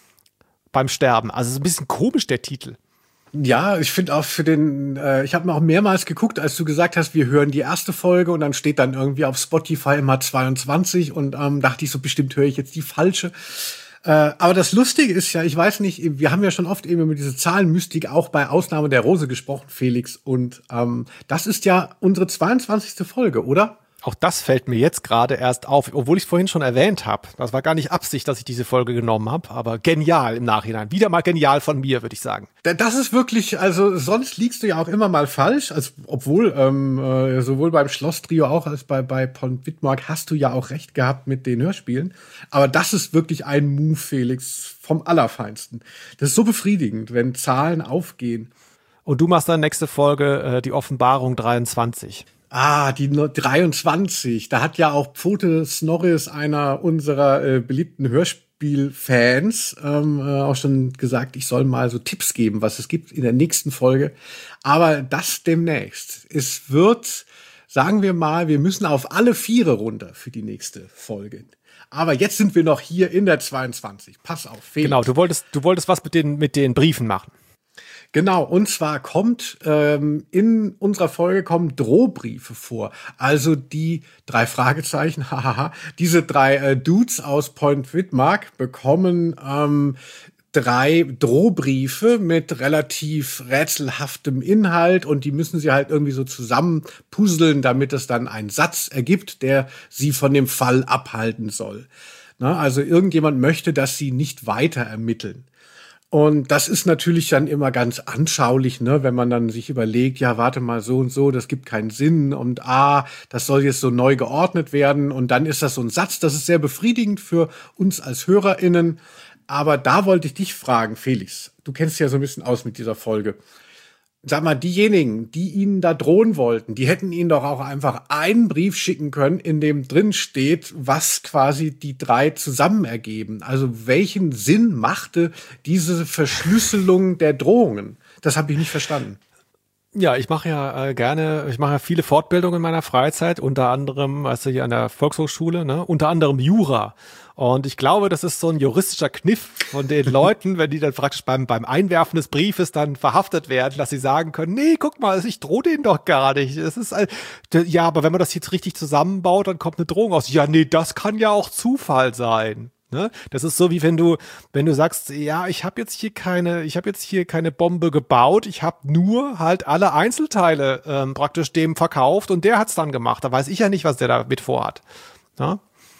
Speaker 2: beim Sterben? Also so ein bisschen komisch, der Titel.
Speaker 1: Ja, ich finde auch für den, äh, ich habe mir auch mehrmals geguckt, als du gesagt hast, wir hören die erste Folge und dann steht dann irgendwie auf Spotify immer zweiundzwanzig und ähm, dachte ich so, bestimmt höre ich jetzt die falsche. Äh, aber das Lustige ist ja, ich weiß nicht, wir haben ja schon oft eben über diese Zahlenmystik auch bei Ausnahme der Rose gesprochen, Felix, und ähm, das ist ja unsere zweiundzwanzigste Folge, oder?
Speaker 2: Auch das fällt mir jetzt gerade erst auf, obwohl ich es vorhin schon erwähnt habe. Das war gar nicht Absicht, dass ich diese Folge genommen habe, aber genial im Nachhinein. Wieder mal genial von mir, würde ich sagen.
Speaker 1: Das ist wirklich, also sonst liegst du ja auch immer mal falsch, also obwohl ähm, äh, sowohl beim Schloss-Trio auch als bei, bei Point Whitmark hast du ja auch recht gehabt mit den Hörspielen. Aber das ist wirklich ein Move, Felix, vom Allerfeinsten. Das ist so befriedigend, wenn Zahlen aufgehen.
Speaker 2: Und du machst dann nächste Folge äh, die Offenbarung dreiundzwanzig.
Speaker 1: Ah, die dreiundzwanzig. Da hat ja auch Pfote Snorris, einer unserer äh, beliebten Hörspielfans, ähm, äh, auch schon gesagt, ich soll mal so Tipps geben, was es gibt in der nächsten Folge. Aber das demnächst. Es wird, sagen wir mal, wir müssen auf alle Viere runter für die nächste Folge. Aber jetzt sind wir noch hier in der zweiundzwanzig. Pass auf, Felix.
Speaker 2: Genau, du wolltest, du wolltest was mit den, mit den Briefen machen.
Speaker 1: Genau, und zwar kommt ähm, in unserer Folge kommen Drohbriefe vor. Also die drei Fragezeichen, hahaha, diese drei äh, Dudes aus Point Whitmark bekommen ähm, drei Drohbriefe mit relativ rätselhaftem Inhalt und die müssen sie halt irgendwie so zusammen puzzeln, damit es dann einen Satz ergibt, der sie von dem Fall abhalten soll. Na, also irgendjemand möchte, dass sie nicht weiter ermitteln. Und das ist natürlich dann immer ganz anschaulich, ne, wenn man dann sich überlegt, ja, warte mal, so und so, das gibt keinen Sinn und ah, das soll jetzt so neu geordnet werden und dann ist das so ein Satz, das ist sehr befriedigend für uns als HörerInnen. Aber da wollte ich dich fragen, Felix, du kennst dich ja so ein bisschen aus mit dieser Folge. Sag mal, diejenigen, die Ihnen da drohen wollten, die hätten Ihnen doch auch einfach einen Brief schicken können, in dem drin steht, was quasi die drei zusammen ergeben. Also welchen Sinn machte diese Verschlüsselung der Drohungen? Das habe ich nicht verstanden.
Speaker 2: Ja, ich mache ja äh, gerne, ich mache ja viele Fortbildungen in meiner Freizeit, unter anderem, also hier an der Volkshochschule, ne, unter anderem Jura. Und ich glaube, das ist so ein juristischer Kniff von den Leuten, wenn die dann praktisch beim, beim Einwerfen des Briefes dann verhaftet werden, dass sie sagen können, nee, guck mal, ich drohe denen doch gar nicht. Es ist ein, ja, aber wenn man das jetzt richtig zusammenbaut, dann kommt eine Drohung aus. Ja, nee, das kann ja auch Zufall sein. Ne? Das ist so, wie wenn du, wenn du sagst, ja, ich habe jetzt hier keine, ich habe jetzt hier keine Bombe gebaut, ich habe nur halt alle Einzelteile ähm, praktisch dem verkauft und der hat's dann gemacht. Da weiß ich ja nicht, was der damit vorhat. Ja?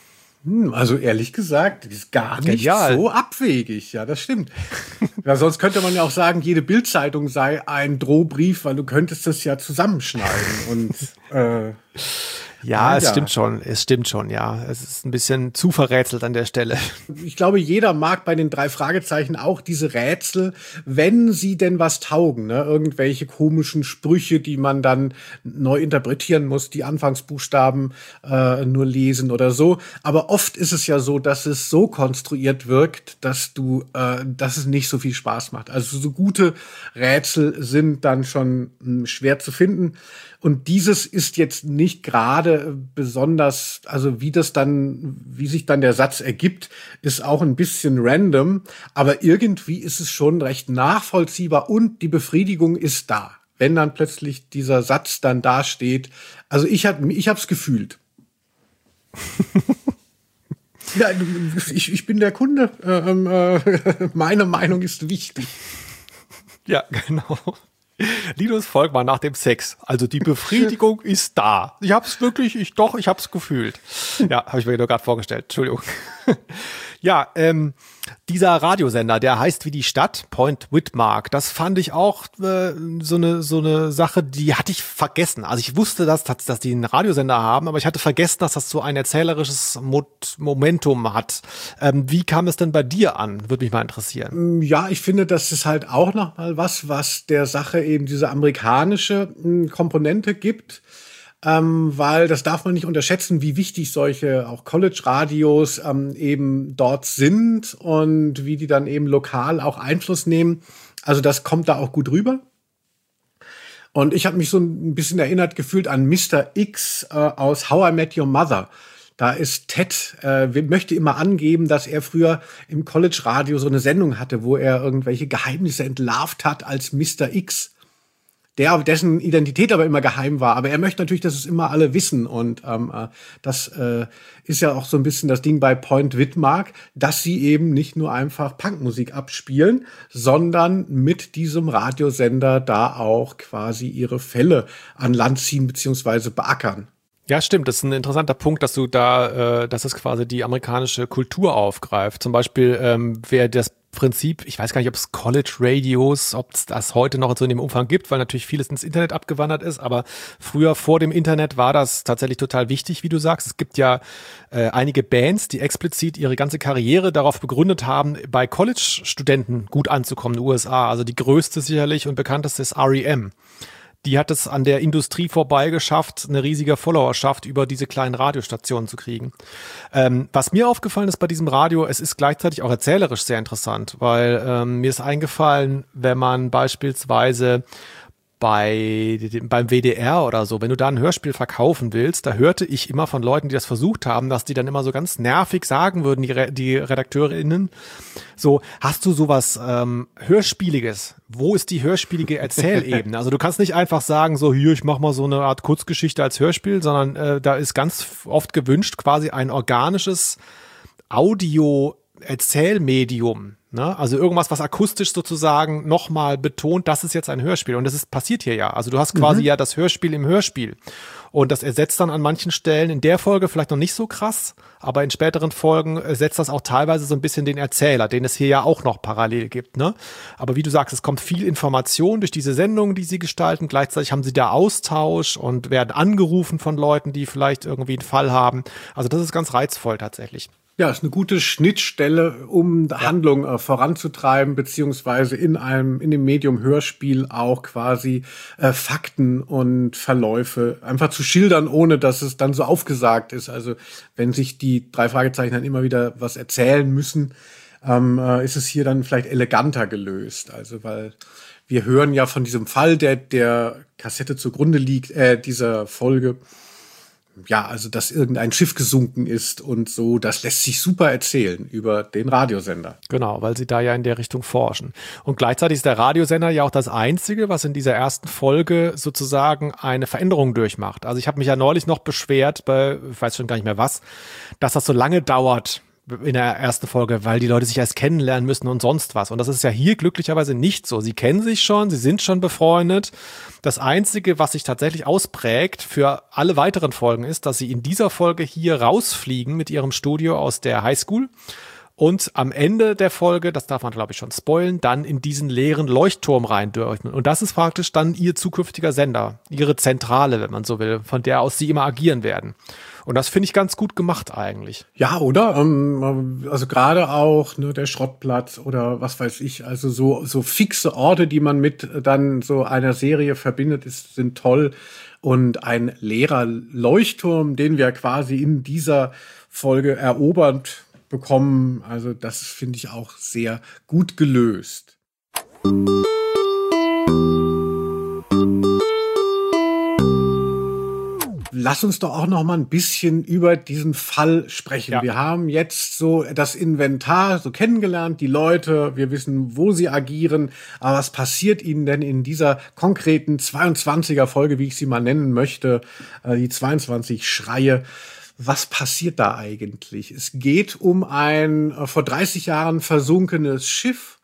Speaker 1: Also ehrlich gesagt, ist gar nicht Genial. So abwegig. Ja, das stimmt. Ja, sonst könnte man ja auch sagen, jede Bildzeitung sei ein Drohbrief, weil du könntest das ja zusammenschneiden. Und äh,
Speaker 2: ja,
Speaker 1: ja,
Speaker 2: es
Speaker 1: ja.
Speaker 2: stimmt schon. Es stimmt schon, ja. Es ist ein bisschen zu verrätselt an der Stelle.
Speaker 1: Ich glaube, jeder mag bei den drei Fragezeichen auch diese Rätsel, wenn sie denn was taugen, ne? Irgendwelche komischen Sprüche, die man dann neu interpretieren muss, die Anfangsbuchstaben äh, nur lesen oder so. Aber oft ist es ja so, dass es so konstruiert wirkt, dass du, äh, dass es nicht so viel Spaß macht. Also so gute Rätsel sind dann schon mh, schwer zu finden. Und dieses ist jetzt nicht gerade besonders, also wie das dann, wie sich dann der Satz ergibt, ist auch ein bisschen random. Aber irgendwie ist es schon recht nachvollziehbar und die Befriedigung ist da, wenn dann plötzlich dieser Satz dann dasteht. Also ich hab, ich hab's gefühlt. Ja, ich, ich bin der Kunde. Ähm, äh, meine Meinung ist wichtig.
Speaker 2: Ja, genau. Linus Volkmann nach dem Sex. Also die Befriedigung ist da. Ich hab's wirklich, ich doch, ich hab's gefühlt. Ja, habe ich mir nur gerade vorgestellt. Entschuldigung. Ja, ähm, dieser Radiosender, der heißt wie die Stadt, Point Whitmark. Das fand ich auch äh, so eine so eine Sache, die hatte ich vergessen. Also ich wusste, dass, dass, dass die einen Radiosender haben, aber ich hatte vergessen, dass das so ein erzählerisches Mo- Momentum hat. Ähm, wie kam es denn bei dir an? Würde mich mal interessieren.
Speaker 1: Ja, ich finde, das ist halt auch noch mal was, was der Sache eben diese amerikanische mh, Komponente gibt. Ähm, weil das darf man nicht unterschätzen, wie wichtig solche auch College-Radios ähm, eben dort sind und wie die dann eben lokal auch Einfluss nehmen. Also das kommt da auch gut rüber. Und ich habe mich so ein bisschen erinnert gefühlt an Mister X äh, aus How I Met Your Mother. Da ist Ted, äh, möchte immer angeben, dass er früher im College-Radio so eine Sendung hatte, wo er irgendwelche Geheimnisse entlarvt hat als Mister X. Der, dessen Identität aber immer geheim war. Aber er möchte natürlich, dass es immer alle wissen. Und ähm, das äh, ist ja auch so ein bisschen das Ding bei Point Whitmark, dass sie eben nicht nur einfach Punkmusik abspielen, sondern mit diesem Radiosender da auch quasi ihre Fälle an Land ziehen beziehungsweise beackern.
Speaker 2: Ja, stimmt. Das ist ein interessanter Punkt, dass du da, äh, dass es quasi die amerikanische Kultur aufgreift. Zum Beispiel, ähm, wer das Prinzip, ich weiß gar nicht, ob es College-Radios, ob es das heute noch so in dem Umfang gibt, weil natürlich vieles ins Internet abgewandert ist, aber früher vor dem Internet war das tatsächlich total wichtig, wie du sagst. Es gibt ja äh, einige Bands, die explizit ihre ganze Karriere darauf begründet haben, bei College-Studenten gut anzukommen in den U S A. Also die größte sicherlich und bekannteste ist R E M. Die hat es an der Industrie vorbei geschafft, eine riesige Followerschaft über diese kleinen Radiostationen zu kriegen. Ähm, was mir aufgefallen ist bei diesem Radio, es ist gleichzeitig auch erzählerisch sehr interessant, weil ähm, mir ist eingefallen, wenn man beispielsweise bei beim W D R oder so, wenn du da ein Hörspiel verkaufen willst, da hörte ich immer von Leuten, die das versucht haben, dass die dann immer so ganz nervig sagen würden, die, Re- die RedakteurInnen, so, hast du sowas ähm, Hörspieliges? Wo ist die hörspielige Erzählebene? Also du kannst nicht einfach sagen, so hier, ich mach mal so eine Art Kurzgeschichte als Hörspiel, sondern äh, da ist ganz oft gewünscht quasi ein organisches Audio-Erzählmedium. Ne? Also irgendwas, was akustisch sozusagen nochmal betont, das ist jetzt ein Hörspiel. Und das ist passiert hier ja. Also du hast quasi mhm. ja das Hörspiel im Hörspiel. Und das ersetzt dann an manchen Stellen in der Folge vielleicht noch nicht so krass, aber in späteren Folgen ersetzt das auch teilweise so ein bisschen den Erzähler, den es hier ja auch noch parallel gibt. Ne? Aber wie du sagst, es kommt viel Information durch diese Sendungen, die sie gestalten. Gleichzeitig haben sie da Austausch und werden angerufen von Leuten, die vielleicht irgendwie einen Fall haben. Also das ist ganz reizvoll tatsächlich.
Speaker 1: Ja, ist eine gute Schnittstelle, um ja. Handlung äh, voranzutreiben, beziehungsweise in einem, in dem Medium Hörspiel auch quasi äh, Fakten und Verläufe einfach zu schildern, ohne dass es dann so aufgesagt ist. Also wenn sich die drei Fragezeichen dann immer wieder was erzählen müssen, ähm, äh, ist es hier dann vielleicht eleganter gelöst. Also weil wir hören ja von diesem Fall, der der Kassette zugrunde liegt, äh, dieser Folge. Ja, also dass irgendein Schiff gesunken ist und so, das lässt sich super erzählen über den Radiosender.
Speaker 2: Genau, weil sie da ja in der Richtung forschen. Und gleichzeitig ist der Radiosender ja auch das Einzige, was in dieser ersten Folge sozusagen eine Veränderung durchmacht. Also ich habe mich ja neulich noch beschwert, bei, ich weiß schon gar nicht mehr was, dass das so lange dauert, in der ersten Folge, weil die Leute sich erst kennenlernen müssen und sonst was. Und das ist ja hier glücklicherweise nicht so. Sie kennen sich schon, sie sind schon befreundet. Das Einzige, was sich tatsächlich ausprägt für alle weiteren Folgen ist, dass sie in dieser Folge hier rausfliegen mit ihrem Studio aus der Highschool und am Ende der Folge, das darf man glaube ich schon spoilen, dann in diesen leeren Leuchtturm rein dürfen. Und das ist praktisch dann ihr zukünftiger Sender, ihre Zentrale, wenn man so will, von der aus sie immer agieren werden. Und das finde ich ganz gut gemacht eigentlich.
Speaker 1: Ja, oder? Ähm, also gerade auch ne, der Schrottplatz oder was weiß ich, also so so fixe Orte, die man mit dann so einer Serie verbindet, ist, sind toll. Und ein leerer Leuchtturm, den wir quasi in dieser Folge erobert bekommen, also das finde ich auch sehr gut gelöst. Lass uns doch auch noch mal ein bisschen über diesen Fall sprechen. Ja. Wir haben jetzt so das Inventar so kennengelernt, die Leute, wir wissen, wo sie agieren, aber was passiert ihnen denn in dieser konkreten zweiundzwanziger Folge, wie ich sie mal nennen möchte, die zweiundzwanzig Schreie? Was passiert da eigentlich? Es geht um ein vor dreißig Jahren versunkenes Schiff.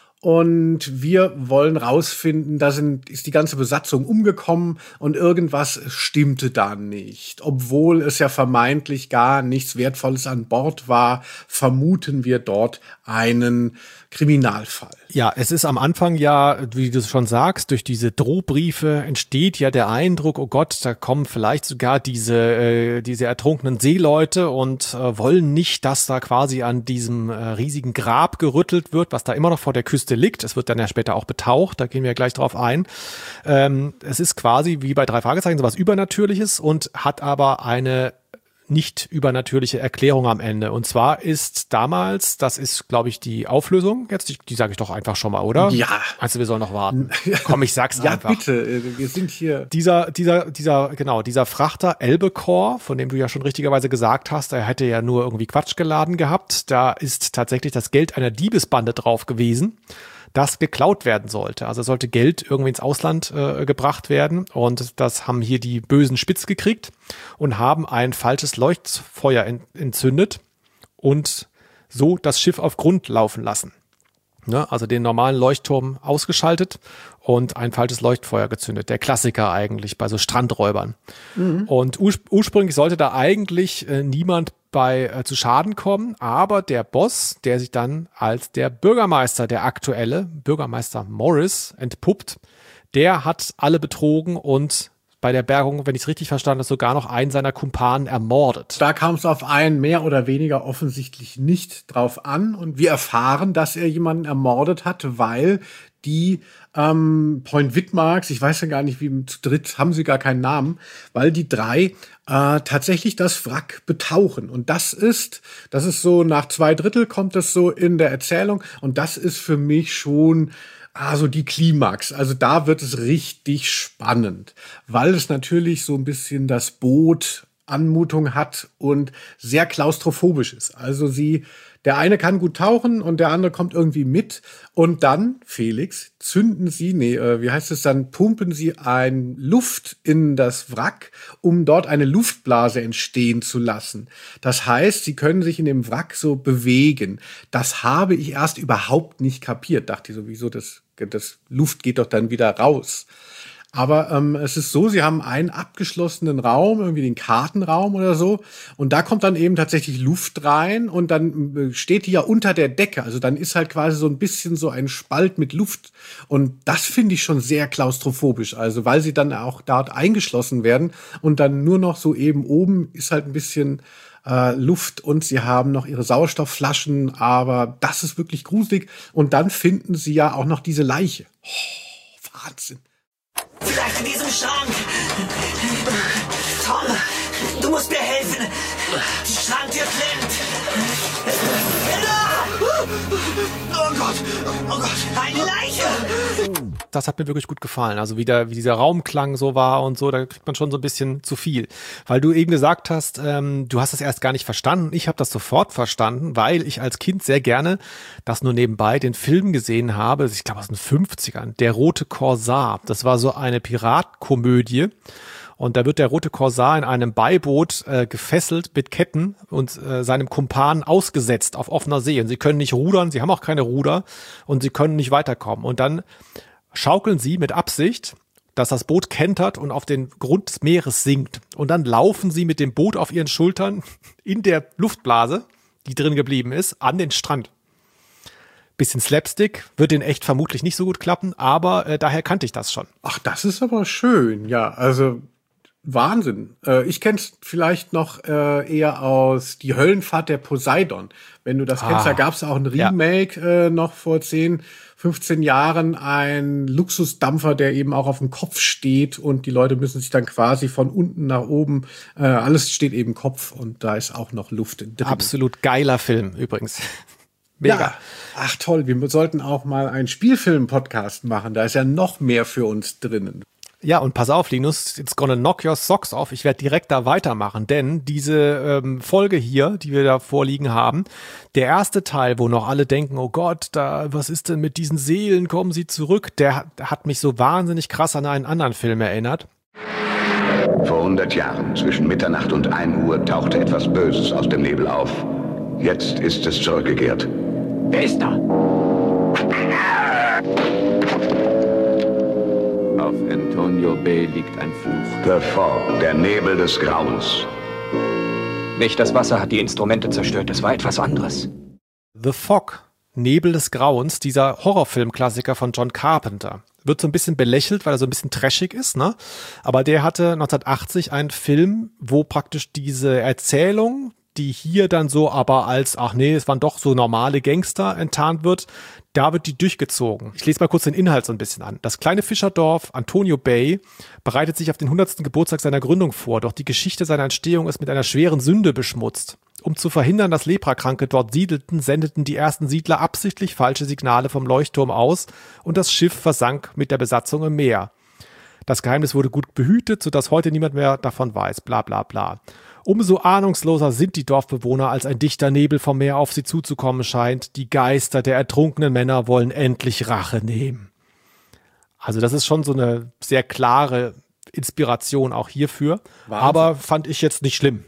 Speaker 1: Und wir wollen rausfinden, da sind, ist die ganze Besatzung umgekommen und irgendwas stimmte da nicht. Obwohl es ja vermeintlich gar nichts Wertvolles an Bord war, vermuten wir dort einen Kriminalfall.
Speaker 2: Ja, es ist am Anfang ja, wie du schon sagst, durch diese Drohbriefe entsteht ja der Eindruck, oh Gott, da kommen vielleicht sogar diese äh, diese ertrunkenen Seeleute und äh, wollen nicht, dass da quasi an diesem äh, riesigen Grab gerüttelt wird, was da immer noch vor der Küste liegt. Es wird dann ja später auch betaucht, da gehen wir ja gleich drauf ein. Ähm, es ist quasi wie bei drei Fragezeichen sowas Übernatürliches und hat aber eine nicht übernatürliche Erklärung am Ende. Und zwar ist damals, das ist, glaube ich, die Auflösung. Jetzt, die, die sage ich doch einfach schon mal, oder?
Speaker 1: Ja.
Speaker 2: Meinst du, wir sollen noch warten? Komm, ich sag's
Speaker 1: ja,
Speaker 2: einfach.
Speaker 1: Ja, bitte. Wir sind hier.
Speaker 2: Dieser, dieser, dieser, genau, dieser Frachter Albacore, von dem du ja schon richtigerweise gesagt hast, er hätte ja nur irgendwie Quatsch geladen gehabt. Da ist tatsächlich das Geld einer Diebesbande drauf gewesen, das geklaut werden sollte. Also sollte Geld irgendwie ins Ausland äh, gebracht werden und das haben hier die Bösen spitz gekriegt und haben ein falsches Leuchtfeuer en- entzündet und so das Schiff auf Grund laufen lassen. Ne? Also den normalen Leuchtturm ausgeschaltet und ein falsches Leuchtfeuer gezündet. Der Klassiker eigentlich bei so Strandräubern. Mhm. Und ur- ursprünglich sollte da eigentlich äh, niemand bei äh, zu Schaden kommen, aber der Boss, der sich dann als der Bürgermeister, der aktuelle Bürgermeister Morris entpuppt, der hat alle betrogen und bei der Bergung, wenn ich es richtig verstanden habe, sogar noch einen seiner Kumpanen ermordet.
Speaker 1: Da kam es auf einen mehr oder weniger offensichtlich nicht drauf an und wir erfahren, dass er jemanden ermordet hat, weil die ähm, Point Widmarks, ich weiß ja gar nicht, wie zu dritt haben sie gar keinen Namen, weil die drei äh, tatsächlich das Wrack betauchen. Und das ist, das ist so, nach zwei Drittel kommt das so in der Erzählung und das ist für mich schon also die Klimax. Also da wird es richtig spannend, weil es natürlich so ein bisschen das Boot Anmutung hat und sehr klaustrophobisch ist. Also sie, der eine kann gut tauchen und der andere kommt irgendwie mit und dann, Felix, zünden sie, nee, äh, wie heißt es dann, pumpen sie ein Luft in das Wrack, um dort eine Luftblase entstehen zu lassen. Das heißt, sie können sich in dem Wrack so bewegen. Das habe ich erst überhaupt nicht kapiert. Dachte ich sowieso, das, das Luft geht doch dann wieder raus. Aber ähm, es ist so, sie haben einen abgeschlossenen Raum, irgendwie den Kartenraum oder so. Und da kommt dann eben tatsächlich Luft rein und dann steht die ja unter der Decke. Also dann ist halt quasi so ein bisschen so ein Spalt mit Luft. Und das finde ich schon sehr klaustrophobisch. Also weil sie dann auch dort eingeschlossen werden und dann nur noch so eben oben ist halt ein bisschen äh, Luft und sie haben noch ihre Sauerstoffflaschen. Aber das ist wirklich gruselig. Und dann finden sie ja auch noch diese Leiche. Oh, Wahnsinn.
Speaker 5: Vielleicht in diesem Schrank. Tom, du musst mir helfen. Die Schranktür klemmt. Oh Gott, oh Gott, eine Leiche.
Speaker 2: Das hat mir wirklich gut gefallen. Also wie, der, wie dieser Raumklang so war und so, da kriegt man schon so ein bisschen zu viel. Weil du eben gesagt hast, ähm, du hast das erst gar nicht verstanden. Ich habe das sofort verstanden, weil ich als Kind sehr gerne, das nur nebenbei, den Film gesehen habe, ich glaube aus den fünfzigern, Der rote Korsar. Das war so eine Piratkomödie. Und da wird der rote Korsar in einem Beiboot äh, gefesselt mit Ketten und äh, seinem Kumpan ausgesetzt auf offener See. Und sie können nicht rudern, sie haben auch keine Ruder und sie können nicht weiterkommen. Und dann schaukeln sie mit Absicht, dass das Boot kentert und auf den Grund des Meeres sinkt. Und dann laufen sie mit dem Boot auf ihren Schultern in der Luftblase, die drin geblieben ist, an den Strand. Bisschen Slapstick, wird in echt vermutlich nicht so gut klappen, aber äh, daher kannte ich das schon.
Speaker 1: Ach, das ist aber schön, ja, also Wahnsinn. Äh, ich kenn's vielleicht noch äh, eher aus Die Höllenfahrt der Poseidon. Wenn du das ah, kennst, da gab's auch ein Remake ja. äh, noch vor zehn, fünfzehn Jahren, ein Luxusdampfer, der eben auch auf dem Kopf steht und die Leute müssen sich dann quasi von unten nach oben, äh, alles steht eben Kopf und da ist auch noch Luft drin.
Speaker 2: Absolut geiler Film übrigens. Mega.
Speaker 1: Ja. Ach toll, wir sollten auch mal einen Spielfilm-Podcast machen. Da ist ja noch mehr für uns drinnen.
Speaker 2: Ja, und pass auf, Linus, it's gonna knock your socks off. Ich werde direkt da weitermachen, denn diese ähm, Folge hier, die wir da vorliegen haben, der erste Teil, wo noch alle denken, oh Gott, da was ist denn mit diesen Seelen, kommen sie zurück, der, der hat mich so wahnsinnig krass an einen anderen Film erinnert.
Speaker 10: Vor hundert Jahren, zwischen Mitternacht und ein Uhr, tauchte etwas Böses aus dem Nebel auf. Jetzt ist es zurückgekehrt.
Speaker 11: Wer ist da?
Speaker 12: Auf Antonio Bay liegt ein Fluch.
Speaker 10: The Fog, der Nebel des Grauens.
Speaker 11: Nicht das Wasser hat die Instrumente zerstört, es war etwas anderes.
Speaker 2: The Fog, Nebel des Grauens, dieser Horrorfilm-Klassiker von John Carpenter. Wird so ein bisschen belächelt, weil er so ein bisschen trashig ist, ne? Aber der hatte neunzehnhundertachtzig einen Film, wo praktisch diese Erzählung, die hier dann so aber als, ach nee, es waren doch so normale Gangster enttarnt wird, da wird die durchgezogen. Ich lese mal kurz den Inhalt so ein bisschen an. Das kleine Fischerdorf Antonio Bay bereitet sich auf den hundertsten Geburtstag seiner Gründung vor, doch die Geschichte seiner Entstehung ist mit einer schweren Sünde beschmutzt. Um zu verhindern, dass Leprakranke dort siedelten, sendeten die ersten Siedler absichtlich falsche Signale vom Leuchtturm aus und das Schiff versank mit der Besatzung im Meer. Das Geheimnis wurde gut behütet, sodass heute niemand mehr davon weiß, bla bla bla. Umso ahnungsloser sind die Dorfbewohner, als ein dichter Nebel vom Meer auf sie zuzukommen scheint. Die Geister der ertrunkenen Männer wollen endlich Rache nehmen. Also das ist schon so eine sehr klare Inspiration auch hierfür. Wahnsinn. Aber fand ich jetzt nicht schlimm.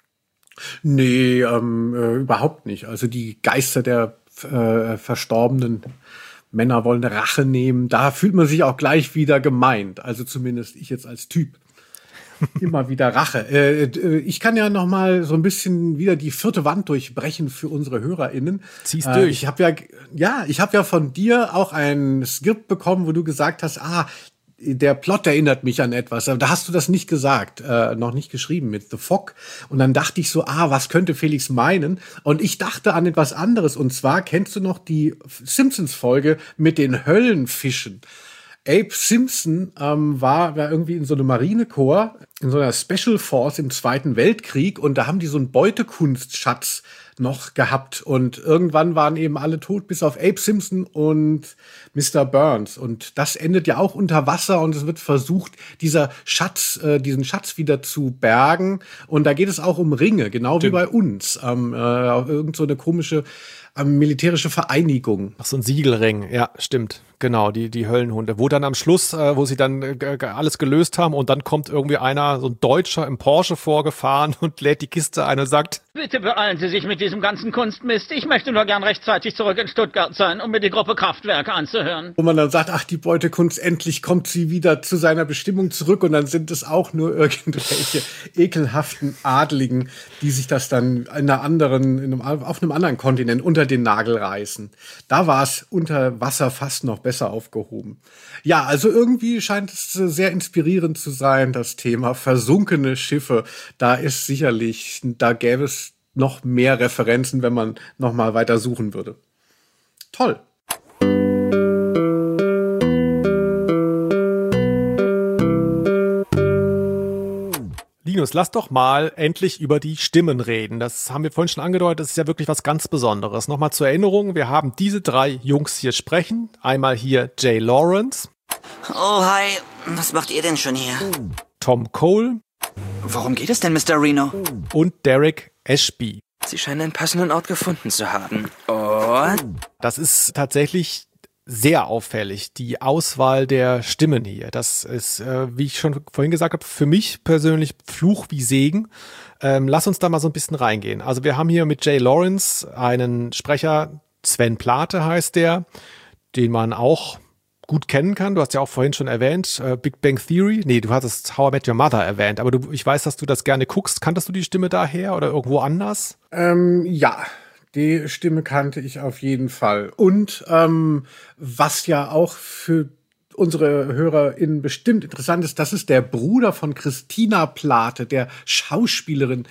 Speaker 1: Nee, ähm, äh, überhaupt nicht. Also die Geister der äh, verstorbenen Männer wollen Rache nehmen. Da fühlt man sich auch gleich wieder gemeint. Also zumindest ich jetzt als Typ. Immer wieder Rache. Äh, ich kann ja noch mal so ein bisschen wieder die vierte Wand durchbrechen für unsere HörerInnen.
Speaker 2: Zieh's
Speaker 1: äh,
Speaker 2: durch.
Speaker 1: Ich habe ja, ja, ich habe ja von dir auch ein Skript bekommen, wo du gesagt hast, ah, der Plot erinnert mich an etwas. Aber da hast du das nicht gesagt, äh, noch nicht geschrieben mit The Fog. Und dann dachte ich so, ah, was könnte Felix meinen? Und ich dachte an etwas anderes. Und zwar kennst du noch die Simpsons-Folge mit den Höllenfischen? Abe Simpson ähm, war, war irgendwie in so einem Marinekorps, in so einer Special Force im Zweiten Weltkrieg und da haben die so einen Beutekunstschatz noch gehabt und irgendwann waren eben alle tot, bis auf Abe Simpson und Mister Burns und das endet ja auch unter Wasser und es wird versucht, dieser Schatz, äh, diesen Schatz wieder zu bergen und da geht es auch um Ringe, genau Stimmt. wie bei uns, ähm, äh, irgend so eine komische ähm, militärische Vereinigung.
Speaker 2: Ach, so ein Siegelring, ja, stimmt. Genau, die, die Höllenhunde. Wo dann am Schluss, äh, wo sie dann äh, alles gelöst haben und dann kommt irgendwie einer, so ein Deutscher im Porsche vorgefahren und lädt die Kiste ein und sagt:
Speaker 13: Bitte beeilen Sie sich mit diesem ganzen Kunstmist. Ich möchte nur gern rechtzeitig zurück in Stuttgart sein, um mir die Gruppe Kraftwerke anzuhören.
Speaker 1: Wo man dann sagt, ach, die Beutekunst, endlich kommt sie wieder zu seiner Bestimmung zurück und dann sind es auch nur irgendwelche ekelhaften Adligen, die sich das dann in einer anderen, in einem, auf einem anderen Kontinent unter den Nagel reißen. Da war es unter Wasser fast noch besser aufgehoben. Ja, also irgendwie scheint es sehr inspirierend zu sein, das Thema versunkene Schiffe. Da ist sicherlich, da gäbe es noch mehr Referenzen, wenn man noch mal weiter suchen würde. Toll.
Speaker 2: Linus, lass doch mal endlich über die Stimmen reden. Das haben wir vorhin schon angedeutet, das ist ja wirklich was ganz Besonderes. Nochmal zur Erinnerung, wir haben diese drei Jungs hier sprechen. Einmal hier Jay Lawrence.
Speaker 5: Oh, hi. Was macht ihr denn schon hier?
Speaker 2: Tom Cole.
Speaker 6: Worum geht es denn, Mister Reno?
Speaker 2: Und Derek Ashby.
Speaker 6: Sie scheinen einen passenden Ort gefunden zu haben. Und?
Speaker 2: Das ist tatsächlich sehr auffällig, die Auswahl der Stimmen hier. Das ist, äh, wie ich schon vorhin gesagt habe, für mich persönlich Fluch wie Segen. Ähm, lass uns da mal so ein bisschen reingehen. Also wir haben hier mit Jay Lawrence einen Sprecher, Sven Plate heißt der, den man auch gut kennen kann. Du hast ja auch vorhin schon erwähnt, äh, Big Bang Theory. Nee, du hattest How I Met Your Mother erwähnt, aber du, ich weiß, dass du das gerne guckst. Kanntest du die Stimme daher oder irgendwo anders?
Speaker 1: Ähm, ja. Die Stimme kannte ich auf jeden Fall. Und ähm, was ja auch für unsere HörerInnen bestimmt interessant ist, das ist der Bruder von Christina Plate, der Schauspielerin,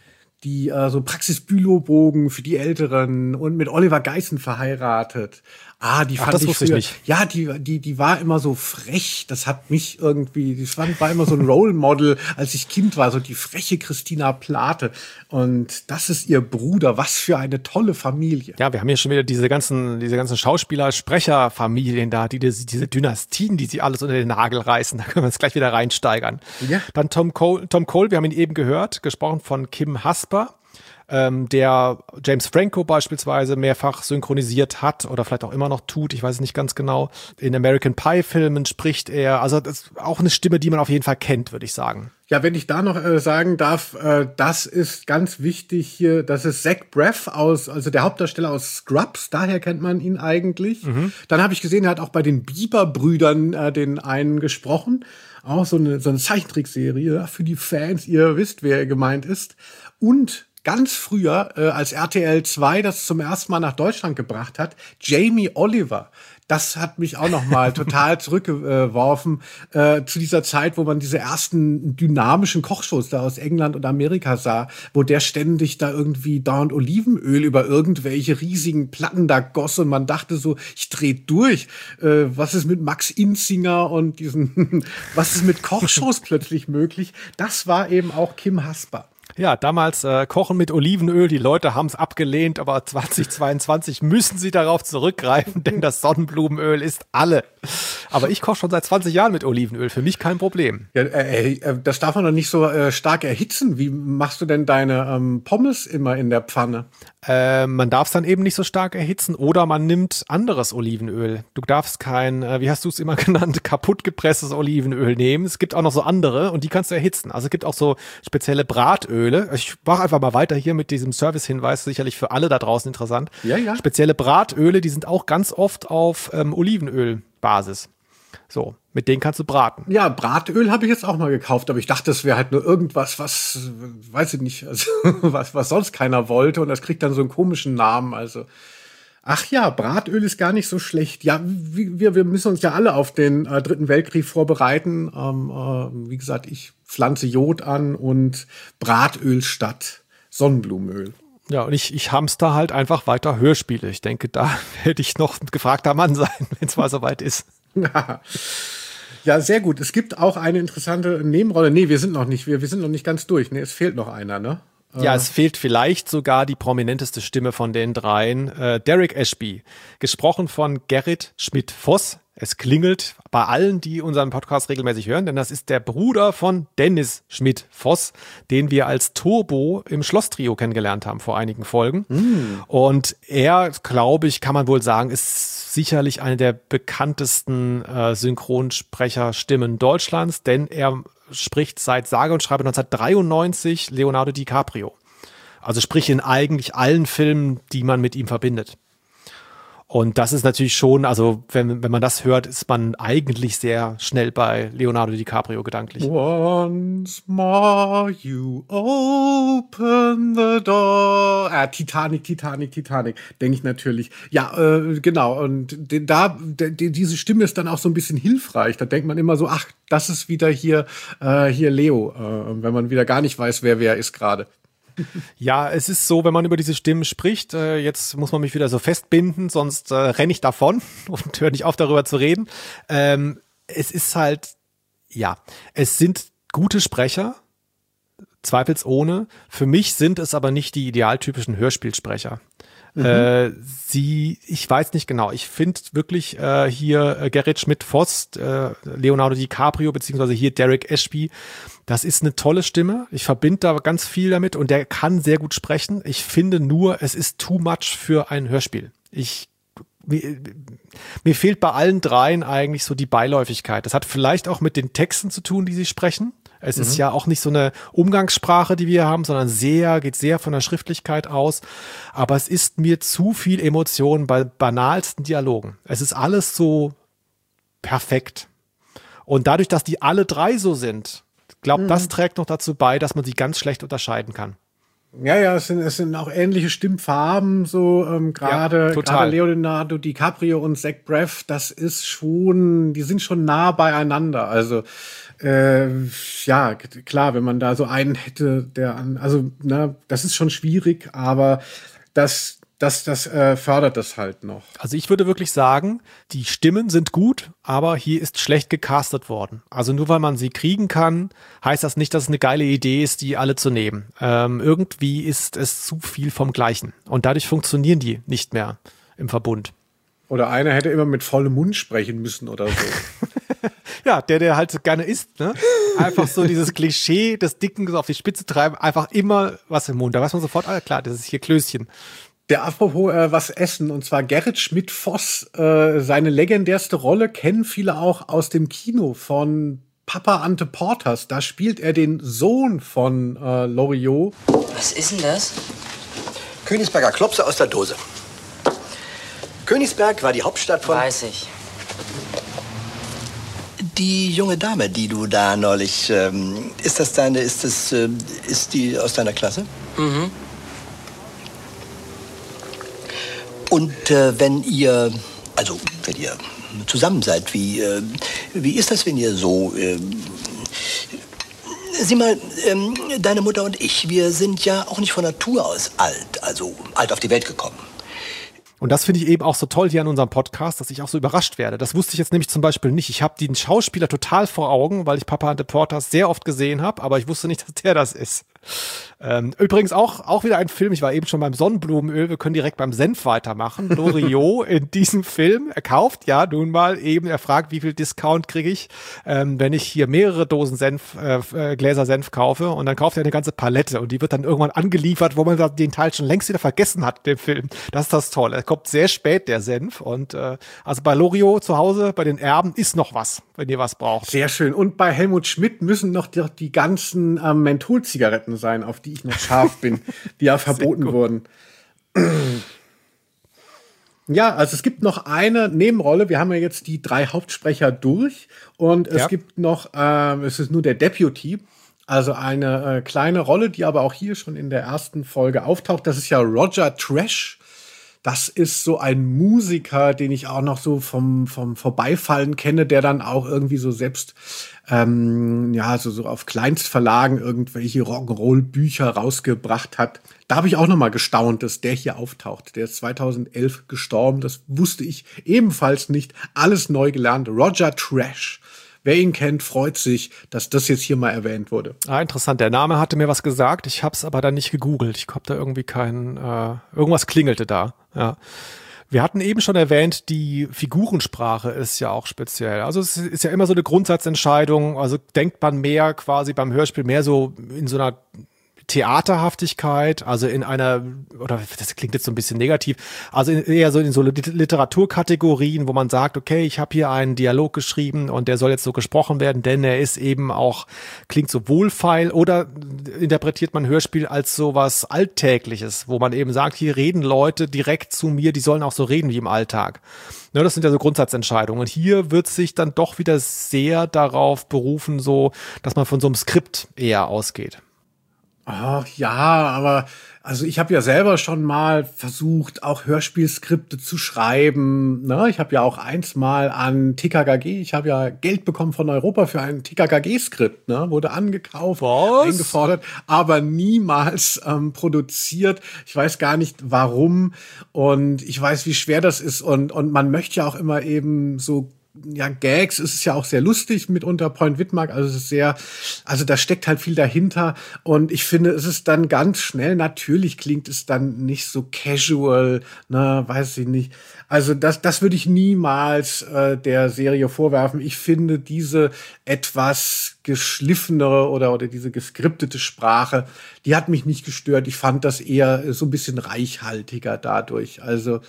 Speaker 1: die äh, so Praxisbülobogen für die Älteren und mit Oliver Geissen verheiratet. Ah, die
Speaker 2: Ach,
Speaker 1: fand
Speaker 2: das
Speaker 1: ich
Speaker 2: wusste
Speaker 1: früher,
Speaker 2: ich nicht.
Speaker 1: Ja, die, die, die war immer so frech. Das hat mich irgendwie, die war immer so ein Role Model, als ich Kind war, so die freche Christina Plate. Und das ist ihr Bruder. Was für eine tolle Familie.
Speaker 2: Ja, wir haben hier schon wieder diese ganzen, diese ganzen Schauspieler-Sprecher-Familien da, die diese, diese Dynastien, die sie alles unter den Nagel reißen. Da können wir uns gleich wieder reinsteigern.
Speaker 1: Ja.
Speaker 2: Dann Tom Cole, Tom Cole, wir haben ihn eben gehört, gesprochen von Kim Hasper, ähm, der James Franco beispielsweise mehrfach synchronisiert hat oder vielleicht auch immer noch tut, ich weiß es nicht ganz genau. In American Pie-Filmen spricht er, also das ist auch eine Stimme, die man auf jeden Fall kennt, würde ich sagen.
Speaker 1: Ja, wenn ich da noch äh, sagen darf, äh, das ist ganz wichtig hier, das ist Zach Braff aus, also der Hauptdarsteller aus Scrubs, daher kennt man ihn eigentlich. Mhm. Dann habe ich gesehen, er hat auch bei den Bieber-Brüdern äh, den einen gesprochen. Auch so eine, so eine Zeichentrickserie ja, für die Fans, ihr wisst, wer gemeint ist. Und ganz früher, äh, als R T L zwei das zum ersten Mal nach Deutschland gebracht hat, Jamie Oliver. Das hat mich auch noch mal total zurückgeworfen äh, zu dieser Zeit, wo man diese ersten dynamischen Kochshows da aus England und Amerika sah, wo der ständig da irgendwie dauernd Olivenöl über irgendwelche riesigen Platten da goss und man dachte so, ich dreh durch. Äh, was ist mit Max Inzinger und diesen, was ist mit Kochshows plötzlich möglich? Das war eben auch Kim Hasper.
Speaker 2: Ja, damals äh, Kochen mit Olivenöl, die Leute haben es abgelehnt, aber zweitausendzweiundzwanzig müssen sie darauf zurückgreifen, denn das Sonnenblumenöl ist alle. Aber ich koche schon seit zwanzig Jahren mit Olivenöl, für mich kein Problem.
Speaker 1: Ja, äh, äh, das darf man doch nicht so äh, stark erhitzen. Wie machst du denn deine ähm, Pommes immer in der Pfanne?
Speaker 2: Äh, man darf es dann eben nicht so stark erhitzen oder man nimmt anderes Olivenöl. Du darfst kein, äh, wie hast du es immer genannt, kaputtgepresstes Olivenöl nehmen. Es gibt auch noch so andere und die kannst du erhitzen. Also es gibt auch so spezielle Bratöle. Ich mache einfach mal weiter hier mit diesem Service-Hinweis, sicherlich für alle da draußen interessant.
Speaker 1: Ja, ja.
Speaker 2: Spezielle Bratöle, die sind auch ganz oft auf ähm, Olivenölbasis. So, mit denen kannst du braten.
Speaker 1: Ja, Bratöl habe ich jetzt auch mal gekauft, aber ich dachte, das wäre halt nur irgendwas, was, weiß ich nicht, also was, was sonst keiner wollte und das kriegt dann so einen komischen Namen, also. Ach ja, Bratöl ist gar nicht so schlecht. Ja, wir, wir müssen uns ja alle auf den äh, Dritten Weltkrieg vorbereiten. Ähm, äh, wie gesagt, ich pflanze Jod an und Bratöl statt Sonnenblumenöl.
Speaker 2: Ja, und ich, ich hamster halt einfach weiter Hörspiele. Ich denke, da werde ich noch ein gefragter Mann sein, wenn es mal soweit ist.
Speaker 1: Ja, sehr gut. Es gibt auch eine interessante Nebenrolle. Nee, wir sind noch nicht, wir, wir sind noch nicht ganz durch. Nee, es fehlt noch einer, ne?
Speaker 2: Ja, es fehlt vielleicht sogar die prominenteste Stimme von den dreien. Äh, Derek Ashby, gesprochen von Gerrit Schmidt-Voss. Es klingelt bei allen, die unseren Podcast regelmäßig hören, denn das ist der Bruder von Dennis Schmidt-Voss, den wir als Turbo im Schloss-Trio kennengelernt haben vor einigen Folgen. Mm. Und er, glaube ich, kann man wohl sagen, ist sicherlich eine der bekanntesten äh, Synchronsprecherstimmen Deutschlands, denn er spricht seit sage und schreibe neunzehnhundertdreiundneunzig Leonardo DiCaprio. Also sprich in eigentlich allen Filmen, die man mit ihm verbindet. Und das ist natürlich schon, also wenn, wenn man das hört, ist man eigentlich sehr schnell bei Leonardo DiCaprio gedanklich.
Speaker 1: Once more you open the door. Ah, Titanic, Titanic, Titanic, denke ich natürlich. Ja, äh, genau. Und da, die, diese Stimme ist dann auch so ein bisschen hilfreich. Da denkt man immer so, ach, das ist wieder hier, äh, hier Leo, äh, wenn man wieder gar nicht weiß, wer wer ist gerade.
Speaker 2: Ja, es ist so, wenn man über diese Stimmen spricht, äh, jetzt muss man mich wieder so festbinden, sonst äh, renne ich davon und höre nicht auf, darüber zu reden. Ähm, es ist halt, ja, es sind gute Sprecher, zweifelsohne. Für mich sind es aber nicht die idealtypischen Hörspielsprecher. Mhm. Äh, sie, ich weiß nicht genau, ich finde wirklich äh, hier äh, Gerrit Schmidt-Voss, äh, Leonardo DiCaprio, beziehungsweise hier Derek Ashby, das ist eine tolle Stimme. Ich verbinde da ganz viel damit und der kann sehr gut sprechen. Ich finde nur, es ist too much für ein Hörspiel. Ich mir, mir fehlt bei allen dreien eigentlich so die Beiläufigkeit. Das hat vielleicht auch mit den Texten zu tun, die sie sprechen. Es mhm. ist ja auch nicht so eine Umgangssprache, die wir haben, sondern sehr, geht sehr von der Schriftlichkeit aus. Aber es ist mir zu viel Emotion bei banalsten Dialogen. Es ist alles so perfekt. Und dadurch, dass die alle drei so sind, glaube, mhm. das trägt noch dazu bei, dass man sie ganz schlecht unterscheiden kann.
Speaker 1: Ja, ja, es sind, es sind auch ähnliche Stimmfarben, so ähm, gerade
Speaker 2: ja,
Speaker 1: gerade Leonardo DiCaprio und Zach Braff, das ist schon, die sind schon nah beieinander. Also äh, ja, klar, wenn man da so einen hätte, der an, also na, das ist schon schwierig, aber das Das, das äh, fördert das halt noch.
Speaker 2: Also ich würde wirklich sagen, die Stimmen sind gut, aber hier ist schlecht gecastet worden. Also nur weil man sie kriegen kann, heißt das nicht, dass es eine geile Idee ist, die alle zu nehmen. Ähm, irgendwie ist es zu viel vom Gleichen. Und dadurch funktionieren die nicht mehr im Verbund.
Speaker 1: Oder einer hätte immer mit vollem Mund sprechen müssen oder so.
Speaker 2: Ja, der, der halt so gerne isst, ne? Einfach so dieses Klischee des Dicken so auf die Spitze treiben, einfach immer was im Mund. Da weiß man sofort, ah klar, das ist hier Klößchen.
Speaker 1: Der apropos äh, was essen, und zwar Gerrit Schmidt-Voss, äh, seine legendärste Rolle kennen viele auch aus dem Kino von Papa Ante Porters. Da spielt er den Sohn von äh, Loriot.
Speaker 14: Was ist denn das?
Speaker 15: Königsberger Klopse aus der Dose. Königsberg war die Hauptstadt von...
Speaker 14: Weiß ich.
Speaker 15: Die junge Dame, die du da neulich... Ähm, ist das deine... Ist das... Äh, ist die aus deiner Klasse?
Speaker 14: Mhm.
Speaker 15: Und äh, wenn ihr, also wenn ihr zusammen seid, wie, äh, wie ist das, wenn ihr so, äh, sieh mal, ähm, deine Mutter und ich, wir sind ja auch nicht von Natur aus alt, also alt auf die Welt gekommen.
Speaker 2: Und das finde ich eben auch so toll hier an unserem Podcast, dass ich auch so überrascht werde. Das wusste ich jetzt nämlich zum Beispiel nicht. Ich habe den Schauspieler total vor Augen, weil ich Papa Ante Porters sehr oft gesehen habe, aber ich wusste nicht, dass der das ist. Ähm, übrigens auch, auch wieder ein Film, ich war eben schon beim Sonnenblumenöl, wir können direkt beim Senf weitermachen. Loriot in diesem Film, er kauft ja nun mal eben, er fragt, wie viel Discount kriege ich, ähm, wenn ich hier mehrere Dosen Senf, äh, Gläser Senf kaufe, und dann kauft er eine ganze Palette und die wird dann irgendwann angeliefert, wo man den Teil schon längst wieder vergessen hat, den Film. Das ist das Tolle. Er kommt sehr spät, der Senf, und äh, also bei Loriot zu Hause, bei den Erben ist noch was, wenn ihr was braucht.
Speaker 1: Sehr schön. Und bei Helmut Schmidt müssen noch die, die ganzen ähm, Mentholzigaretten sein, auf die ich noch scharf bin, die ja verboten wurden. Ja, also es gibt noch eine Nebenrolle. Wir haben ja jetzt die drei Hauptsprecher durch, und es ja. gibt noch, äh, es ist nur der Deputy, also eine äh, kleine Rolle, die aber auch hier schon in der ersten Folge auftaucht. Das ist ja Roger Trash. Das ist so ein Musiker, den ich auch noch so vom, vom Vorbeifallen kenne, der dann auch irgendwie so selbst, ähm, ja, so, so auf Kleinstverlagen irgendwelche Rock'n'Roll-Bücher rausgebracht hat. Da habe ich auch noch mal gestaunt, dass der hier auftaucht. Der ist zweitausendelf gestorben. Das wusste ich ebenfalls nicht. Alles neu gelernt. Roger Trash. Wer ihn kennt, freut sich, dass das jetzt hier mal erwähnt wurde.
Speaker 2: Ah, interessant. Der Name hatte mir was gesagt. Ich habe es aber dann nicht gegoogelt. Ich habe da irgendwie keinen, äh, irgendwas klingelte da. Ja. Wir hatten eben schon erwähnt, die Figurensprache ist ja auch speziell. Also es ist ja immer so eine Grundsatzentscheidung. Also denkt man mehr quasi beim Hörspiel mehr so in so einer Theaterhaftigkeit, also in einer, oder das klingt jetzt so ein bisschen negativ, also eher so in so Literaturkategorien, wo man sagt, okay, ich habe hier einen Dialog geschrieben und der soll jetzt so gesprochen werden, denn er ist eben auch, klingt so wohlfeil, oder interpretiert man Hörspiel als sowas Alltägliches, wo man eben sagt, hier reden Leute direkt zu mir, die sollen auch so reden wie im Alltag. Ja, das sind ja so Grundsatzentscheidungen. Und hier wird sich dann doch wieder sehr darauf berufen, so, dass man von so einem Skript eher ausgeht.
Speaker 1: Ach ja, aber also ich habe ja selber schon mal versucht, auch Hörspielskripte zu schreiben. Ne? Ich habe ja auch eins mal an T K K G, ich habe ja Geld bekommen von Europa für ein T K K G-Skript, ne? Wurde angekauft,
Speaker 2: Was?
Speaker 1: eingefordert, aber niemals ähm, produziert. Ich weiß gar nicht, warum, und ich weiß, wie schwer das ist, und und man möchte ja auch immer eben so, ja, Gags, ist es ja auch sehr lustig mitunter, Point Widmark, also es ist sehr, also da steckt halt viel dahinter, und ich finde, es ist dann ganz schnell, natürlich klingt es dann nicht so casual, ne, weiß ich nicht. Also das, das würde ich niemals äh, der Serie vorwerfen. Ich finde diese etwas geschliffenere oder, oder diese geskriptete Sprache, die hat mich nicht gestört. Ich fand das eher so ein bisschen reichhaltiger dadurch. Also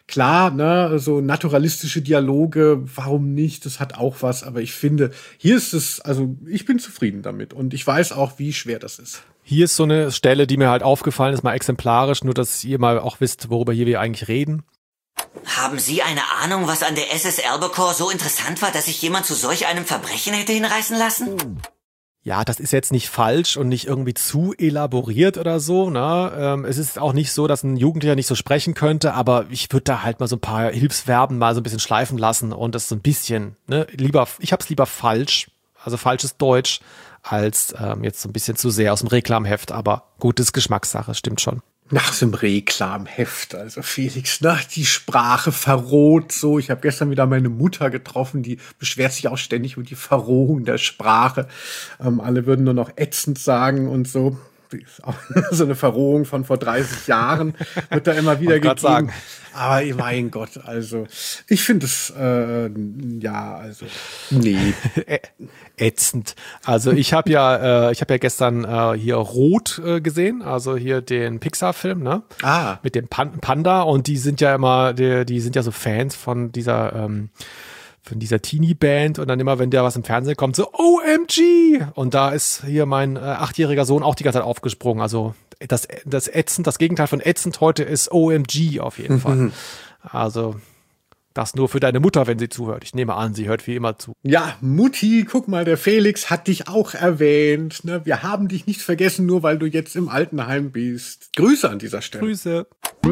Speaker 1: klar, ne, so naturalistische Dialoge, warum nicht? Das hat auch was. Aber ich finde, hier ist es, also ich bin zufrieden damit. Und ich weiß auch, wie schwer das ist.
Speaker 2: Hier ist so eine Stelle, die mir halt aufgefallen ist, mal exemplarisch, nur dass ihr mal auch wisst, worüber hier wir eigentlich reden.
Speaker 5: Haben Sie eine Ahnung, was an der S S Albacore so interessant war, dass sich jemand zu solch einem Verbrechen hätte hinreißen lassen?
Speaker 2: Ja, das ist jetzt nicht falsch und nicht irgendwie zu elaboriert oder so. Ne? Ähm, es ist auch nicht so, dass ein Jugendlicher nicht so sprechen könnte, aber ich würde da halt mal so ein paar Hilfsverben mal so ein bisschen schleifen lassen und das so ein bisschen, ne, lieber, ich hab's lieber falsch, also falsches Deutsch, als ähm, jetzt so ein bisschen zu sehr aus dem Reklamheft, aber gutes Geschmackssache, stimmt schon.
Speaker 1: Nach so einem Reklamheft, also Felix, ne, die Sprache verroht so. Ich habe gestern wieder meine Mutter getroffen, die beschwert sich auch ständig über die Verrohung der Sprache. Ähm, alle würden nur noch ätzend sagen und so. Auch so eine Verrohung von vor dreißig Jahren wird da immer wieder gegeben. Sagen. Aber mein Gott, also ich finde es, äh, ja, also nee.
Speaker 2: Ätzend. Also ich habe ja, äh, ich habe ja gestern äh, hier Rot äh, gesehen, also hier den Pixar-Film, ne?
Speaker 1: Ah.
Speaker 2: Mit dem Pan- Panda und die sind ja immer, die, die sind ja so Fans von dieser ähm, von dieser Teenie-Band und dann immer, wenn der was im Fernsehen kommt, so O M G! Und da ist hier mein äh, achtjähriger Sohn auch die ganze Zeit aufgesprungen. Also das, das ätzend, das Gegenteil von ätzend heute ist O M G auf jeden Fall. Also das nur für deine Mutter, wenn sie zuhört. Ich nehme an, sie hört wie immer zu.
Speaker 1: Ja, Mutti, guck mal, der Felix hat dich auch erwähnt. Ne? Wir haben dich nicht vergessen, nur weil du jetzt im Altenheim bist. Grüße an dieser Stelle.
Speaker 2: Grüße.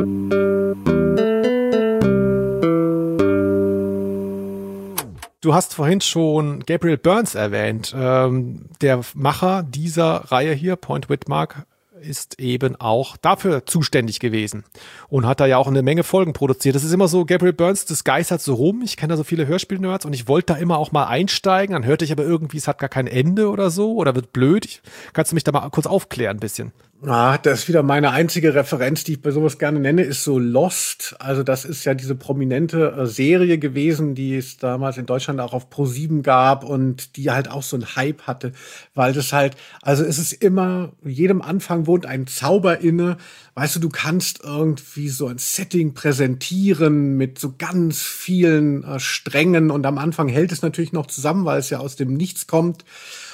Speaker 2: Du hast vorhin schon Gabriel Burns erwähnt. Ähm, der Macher dieser Reihe hier, Point Whitmark, ist eben auch dafür zuständig gewesen und hat da ja auch eine Menge Folgen produziert. Das ist immer so, Gabriel Burns, das geistert so rum. Ich kenne da so viele Hörspiel-Nerds und ich wollte da immer auch mal einsteigen. Dann hörte ich aber irgendwie, es hat gar kein Ende oder so oder wird blöd. Ich, kannst du mich da mal kurz aufklären ein bisschen?
Speaker 1: Ah, das ist wieder meine einzige Referenz, die ich bei sowas gerne nenne, ist so Lost. Also das ist ja diese prominente äh, Serie gewesen, die es damals in Deutschland auch auf Pro sieben gab und die halt auch so einen Hype hatte, weil das halt, also es ist immer, jedem Anfang wohnt ein Zauber inne. Weißt du, du kannst irgendwie so ein Setting präsentieren mit so ganz vielen äh, Strängen und am Anfang hält es natürlich noch zusammen, weil es ja aus dem Nichts kommt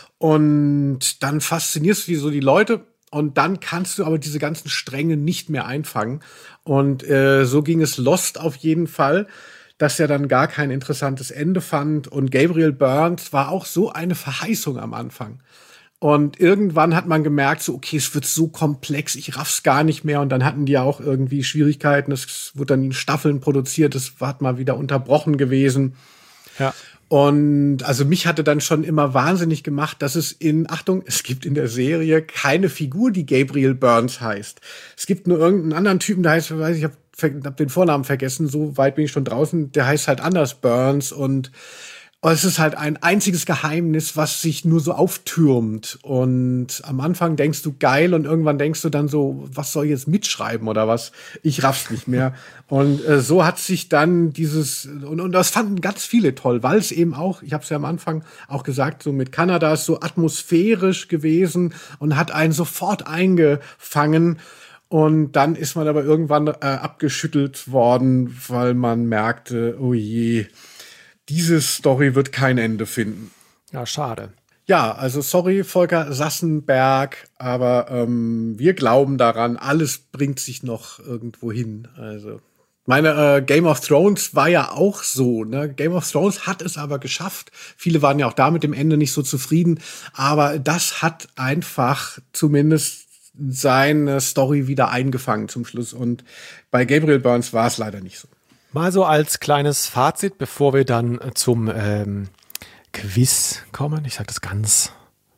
Speaker 1: und dann faszinierst du so die Leute. Und dann kannst du aber diese ganzen Stränge nicht mehr einfangen. Und äh, so ging es Lost auf jeden Fall, dass er dann gar kein interessantes Ende fand. Und Gabriel Burns war auch so eine Verheißung am Anfang. Und irgendwann hat man gemerkt, so okay, es wird so komplex, ich raff's gar nicht mehr. Und dann hatten die auch irgendwie Schwierigkeiten. Es wurde dann in Staffeln produziert, das war mal wieder unterbrochen gewesen.
Speaker 2: Ja.
Speaker 1: Und also mich hatte dann schon immer wahnsinnig gemacht, dass es in, Achtung, es gibt in der Serie keine Figur, die Gabriel Burns heißt. Es gibt nur irgendeinen anderen Typen, der heißt, weiß ich, ich habe hab den Vornamen vergessen, so weit bin ich schon draußen, der heißt halt anders Burns und es ist halt ein einziges Geheimnis, was sich nur so auftürmt. Und am Anfang denkst du geil und irgendwann denkst du dann so, was soll ich jetzt mitschreiben oder was? Ich raff's nicht mehr. Und äh, so hat sich dann dieses, und, und das fanden ganz viele toll, weil es eben auch, ich habe es ja am Anfang auch gesagt, so mit Kanada ist so atmosphärisch gewesen und hat einen sofort eingefangen. Und dann ist man aber irgendwann äh, abgeschüttelt worden, weil man merkte, oh je, diese Story wird kein Ende finden.
Speaker 2: Ja, schade.
Speaker 1: Ja, also sorry, Volker Sassenberg, aber ähm, wir glauben daran, alles bringt sich noch irgendwo hin. Also meine äh, Game of Thrones war ja auch so. Ne? Game of Thrones hat es aber geschafft. Viele waren ja auch da mit dem Ende nicht so zufrieden. Aber das hat einfach zumindest seine Story wieder eingefangen zum Schluss. Und bei Gabriel Burns war es leider nicht so.
Speaker 2: Mal so als kleines Fazit, bevor wir dann zum ähm, Quiz kommen. Ich sage das ganz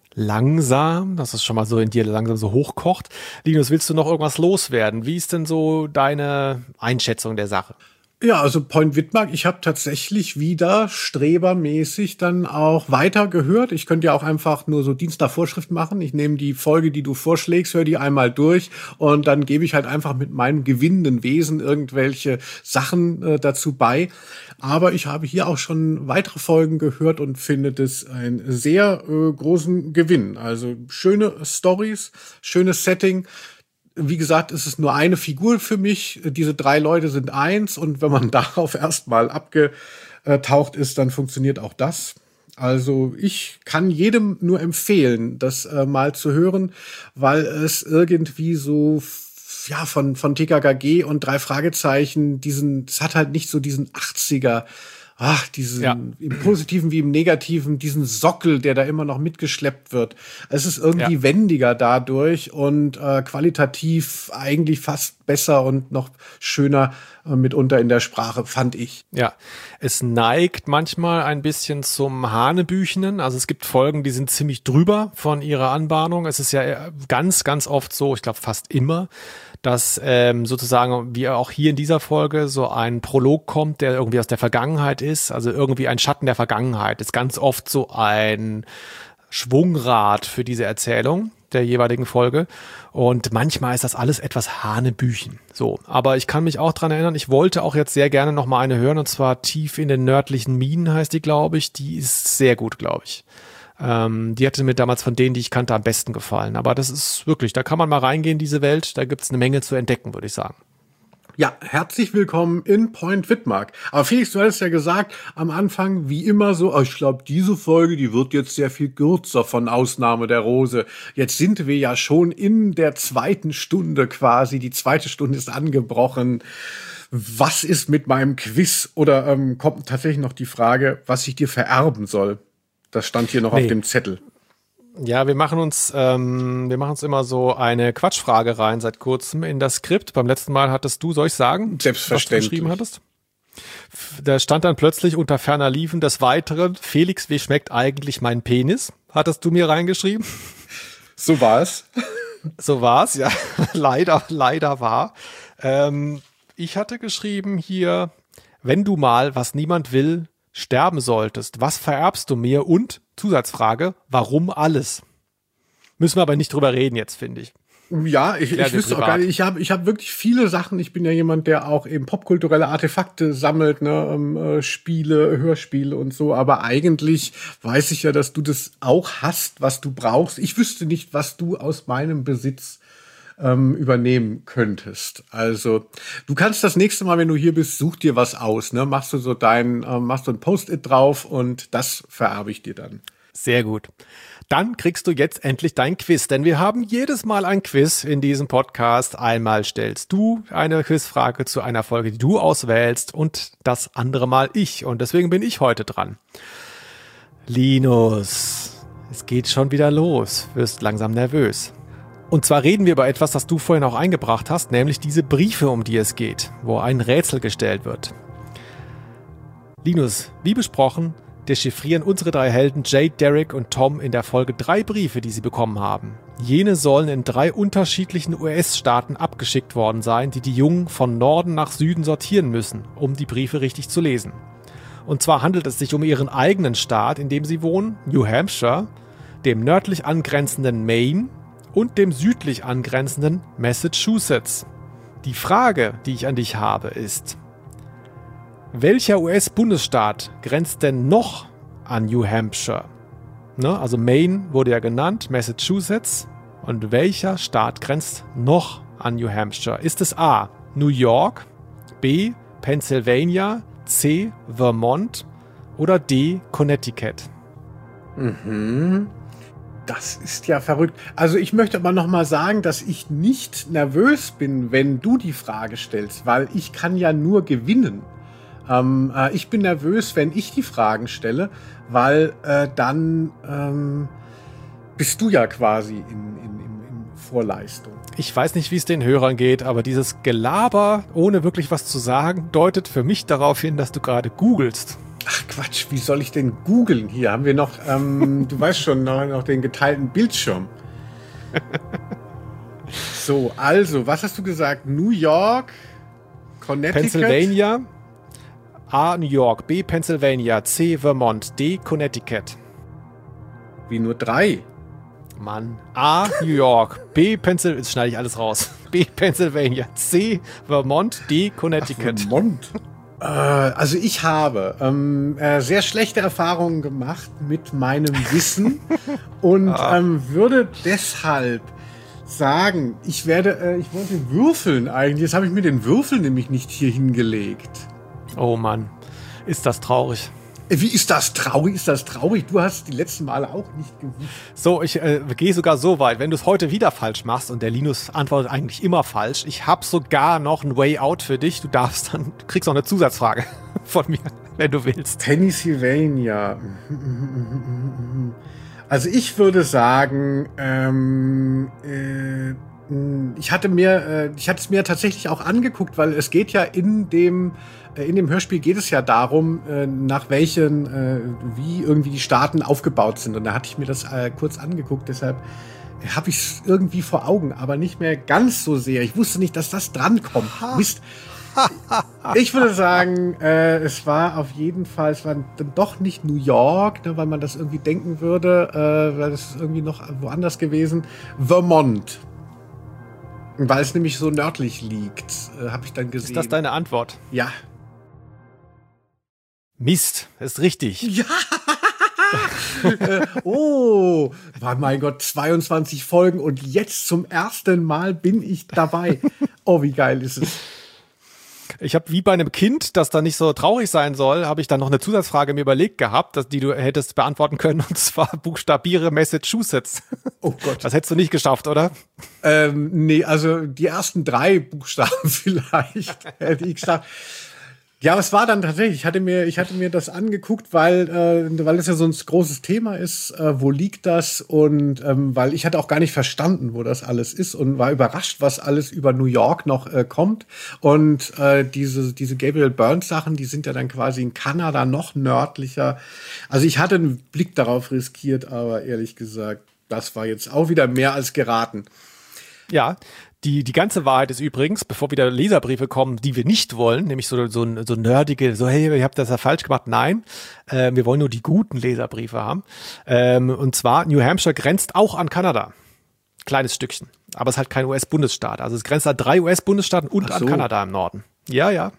Speaker 2: langsam, dass es schon mal so in dir langsam so hochkocht. Linus, willst du noch irgendwas loswerden? Wie ist denn so deine Einschätzung der Sache?
Speaker 1: Ja, also Point Whitmark, ich habe tatsächlich wieder strebermäßig dann auch weiter gehört. Ich könnte ja auch einfach nur so Dienst nach Vorschrift machen. Ich nehme die Folge, die du vorschlägst, höre die einmal durch und dann gebe ich halt einfach mit meinem gewinnenden Wesen irgendwelche Sachen äh, dazu bei. Aber ich habe hier auch schon weitere Folgen gehört und finde das einen sehr äh, großen Gewinn. Also schöne Stories, schönes Setting. wie gesagt, ist es nur eine Figur für mich. Diese drei Leute sind eins und wenn man darauf erstmal abgetaucht ist, dann funktioniert auch das. Also ich kann jedem nur empfehlen, das äh, mal zu hören, weil es irgendwie so ja von von T K K G und drei Fragezeichen diesen, es hat halt nicht so diesen achtziger, ach, diesen ja. im Positiven wie im Negativen, diesen Sockel, der da immer noch mitgeschleppt wird. Es ist irgendwie ja. wendiger dadurch und äh, qualitativ eigentlich fast besser und noch schöner äh, mitunter in der Sprache, fand ich.
Speaker 2: Ja, es neigt manchmal ein bisschen zum Hanebüchenen. Also es gibt Folgen, die sind ziemlich drüber von ihrer Anbahnung. Es ist ja ganz, ganz oft so, ich glaube fast immer, dass ähm, sozusagen, wie auch hier in dieser Folge, so ein Prolog kommt, der irgendwie aus der Vergangenheit ist, also irgendwie ein Schatten der Vergangenheit. Ist ganz oft so ein Schwungrad für diese Erzählung der jeweiligen Folge. Und manchmal ist das alles etwas Hanebüchen. So, aber ich kann mich auch dran erinnern, ich wollte auch jetzt sehr gerne noch mal eine hören, und zwar Tief in den nördlichen Minen heißt die, glaube ich. Die ist sehr gut, glaube ich. Ähm, die hatte mir damals von denen, die ich kannte, am besten gefallen. Aber das ist wirklich, da kann man mal reingehen, diese Welt. Da gibt's eine Menge zu entdecken, würde ich sagen.
Speaker 1: Ja, herzlich willkommen in Point Widmark. Aber Felix, du hattest ja gesagt, am Anfang, wie immer so, oh, ich glaube, diese Folge, die wird jetzt sehr viel kürzer von Ausnahme der Rose. Jetzt sind wir ja schon in der zweiten Stunde quasi. Die zweite Stunde ist angebrochen. Was ist mit meinem Quiz? Oder ähm, kommt tatsächlich noch die Frage, was ich dir vererben soll? Das stand hier noch nee. auf dem Zettel.
Speaker 2: Ja, wir machen uns, ähm, wir machen uns immer so eine Quatschfrage rein seit kurzem in das Skript. Beim letzten Mal hattest du, soll ich sagen,
Speaker 1: selbstverständlich,
Speaker 2: was du geschrieben hattest? Da stand dann plötzlich unter ferner Liefen des Weiteren: Felix, wie schmeckt eigentlich mein Penis? Hattest du mir reingeschrieben?
Speaker 1: So war es.
Speaker 2: So war es, ja. leider, leider war. Ähm, ich hatte geschrieben hier: Wenn du mal, was niemand will, sterben solltest, was vererbst du mir? Und Zusatzfrage, warum alles? Müssen wir aber nicht drüber reden jetzt, finde ich.
Speaker 1: Ja, ich, ich wüsste auch gar nicht. Ich habe ich hab wirklich viele Sachen. Ich bin ja jemand, der auch eben popkulturelle Artefakte sammelt, ne, ähm, äh, Spiele, Hörspiele und so. Aber eigentlich weiß ich ja, dass du das auch hast, was du brauchst. Ich wüsste nicht, was du aus meinem Besitz ähm, übernehmen könntest. Also du kannst das nächste Mal, wenn du hier bist, such dir was aus. Ne, machst du so dein, äh, machst du ein Post-it drauf und das vererbe ich dir dann.
Speaker 2: Sehr gut. Dann kriegst du jetzt endlich dein Quiz, denn wir haben jedes Mal ein Quiz in diesem Podcast. Einmal stellst du eine Quizfrage zu einer Folge, die du auswählst, und das andere Mal ich. Und deswegen bin ich heute dran. Linus, es geht schon wieder los. Wirst langsam nervös. Und zwar reden wir über etwas, das du vorhin auch eingebracht hast, nämlich diese Briefe, um die es geht, wo ein Rätsel gestellt wird. Linus, wie besprochen, dechiffrieren unsere drei Helden Jade, Derek und Tom in der Folge drei Briefe, die sie bekommen haben. Jene sollen in drei unterschiedlichen U S-Staaten abgeschickt worden sein, die die Jungen von Norden nach Süden sortieren müssen, um die Briefe richtig zu lesen. Und zwar handelt es sich um ihren eigenen Staat, in dem sie wohnen, New Hampshire, dem nördlich angrenzenden Maine und dem südlich angrenzenden Massachusetts. Die Frage, die ich an dich habe, ist: Welcher U S-Bundesstaat grenzt denn noch an New Hampshire? Ne, also Maine wurde ja genannt, Massachusetts. Und welcher Staat grenzt noch an New Hampshire? Ist es A, New York, B, Pennsylvania, C, Vermont oder D, Connecticut?
Speaker 1: Mhm. Das ist ja verrückt. Also ich möchte aber noch mal sagen, dass ich nicht nervös bin, wenn du die Frage stellst, weil ich kann ja nur gewinnen. Ähm, äh, ich bin nervös, wenn ich die Fragen stelle, weil äh, dann ähm, bist du ja quasi in, in, in, in Vorleistung.
Speaker 2: Ich weiß nicht, wie es den Hörern geht, aber dieses Gelaber, ohne wirklich was zu sagen, deutet für mich darauf hin, dass du gerade googelst.
Speaker 1: Ach Quatsch, wie soll ich denn googeln? Hier haben wir noch, ähm, du weißt schon, noch, noch den geteilten Bildschirm. So, also, was hast du gesagt? New York, Connecticut?
Speaker 2: Pennsylvania, A, New York, B, Pennsylvania, C, Vermont, D, Connecticut.
Speaker 1: Wie nur drei?
Speaker 2: Mann. A, New York, B, Pennsylvania, jetzt schneide ich alles raus. B, Pennsylvania, C, Vermont, D, Connecticut.
Speaker 1: Ach, Vermont. Äh, also ich habe ähm, äh, sehr schlechte Erfahrungen gemacht mit meinem Wissen und
Speaker 2: ah.
Speaker 1: ähm, würde deshalb sagen, ich werde, äh, ich wollte würfeln eigentlich. Jetzt habe ich mir den Würfel nämlich nicht hier hingelegt.
Speaker 2: Oh Mann, ist das traurig.
Speaker 1: Wie ist das traurig? Ist das traurig? Du hast die letzten Male auch nicht gewusst.
Speaker 2: So, ich äh, gehe sogar so weit, wenn du es heute wieder falsch machst und der Linus antwortet eigentlich immer falsch, ich habe sogar noch ein Way Out für dich. Du darfst dann, du kriegst noch eine Zusatzfrage von mir, wenn du willst.
Speaker 1: Pennsylvania. Also ich würde sagen, ähm, äh, ich hatte mir, äh, ich hatte es mir tatsächlich auch angeguckt, weil es geht ja in dem, äh, in dem Hörspiel geht es ja darum, äh, nach welchen, äh, wie irgendwie die Staaten aufgebaut sind. Und da hatte ich mir das äh, kurz angeguckt, deshalb habe ich es irgendwie vor Augen, aber nicht mehr ganz so sehr. Ich wusste nicht, dass das drankommt. Mist. Ich würde sagen, äh, es war auf jeden Fall, es war dann doch nicht New York, ne, weil man das irgendwie denken würde, äh, weil das ist irgendwie noch woanders gewesen. Vermont. Weil es nämlich so nördlich liegt, äh, habe ich dann gesehen.
Speaker 2: Ist das deine Antwort?
Speaker 1: Ja.
Speaker 2: Mist, ist richtig.
Speaker 1: Ja. äh, oh, war mein Gott, zweiundzwanzig Folgen und jetzt zum ersten Mal bin ich dabei. Oh, wie geil ist es.
Speaker 2: Ich habe wie bei einem Kind, das da nicht so traurig sein soll, habe ich dann noch eine Zusatzfrage mir überlegt gehabt, dass, die du hättest beantworten können, und zwar buchstabiere Massachusetts.
Speaker 1: Oh Gott.
Speaker 2: Das hättest du nicht geschafft, oder?
Speaker 1: Ähm, nee, also die ersten drei Buchstaben vielleicht hätte ich geschafft. Ja, aber es war dann tatsächlich, ich hatte mir, ich hatte mir das angeguckt, weil, äh, weil es ja so ein großes Thema ist, äh, wo liegt das? Und ähm, weil ich hatte auch gar nicht verstanden, wo das alles ist und war überrascht, was alles über New York noch äh, kommt. Und äh, diese, diese Gabriel Burns Sachen, die sind ja dann quasi in Kanada noch nördlicher. Also ich hatte einen Blick darauf riskiert, aber ehrlich gesagt, das war jetzt auch wieder mehr als geraten.
Speaker 2: Ja. Die, die ganze Wahrheit ist übrigens, bevor wieder Leserbriefe kommen, die wir nicht wollen, nämlich so, so, so nerdige, so hey, ihr habt das ja falsch gemacht. Nein, äh, wir wollen nur die guten Leserbriefe haben. Ähm, und zwar, New Hampshire grenzt auch an Kanada. Kleines Stückchen. Aber es ist halt kein U S-Bundesstaat. Also es grenzt an drei U S-Bundesstaaten und
Speaker 1: Ach so.
Speaker 2: an Kanada im Norden. Ja, ja.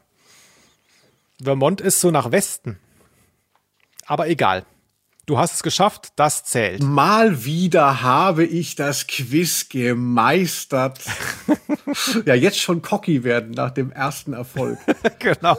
Speaker 2: Vermont ist so nach Westen. Aber egal. Du hast es geschafft, das zählt.
Speaker 1: Mal wieder habe ich das Quiz gemeistert. Ja, jetzt schon cocky werden nach dem ersten Erfolg.
Speaker 2: Genau.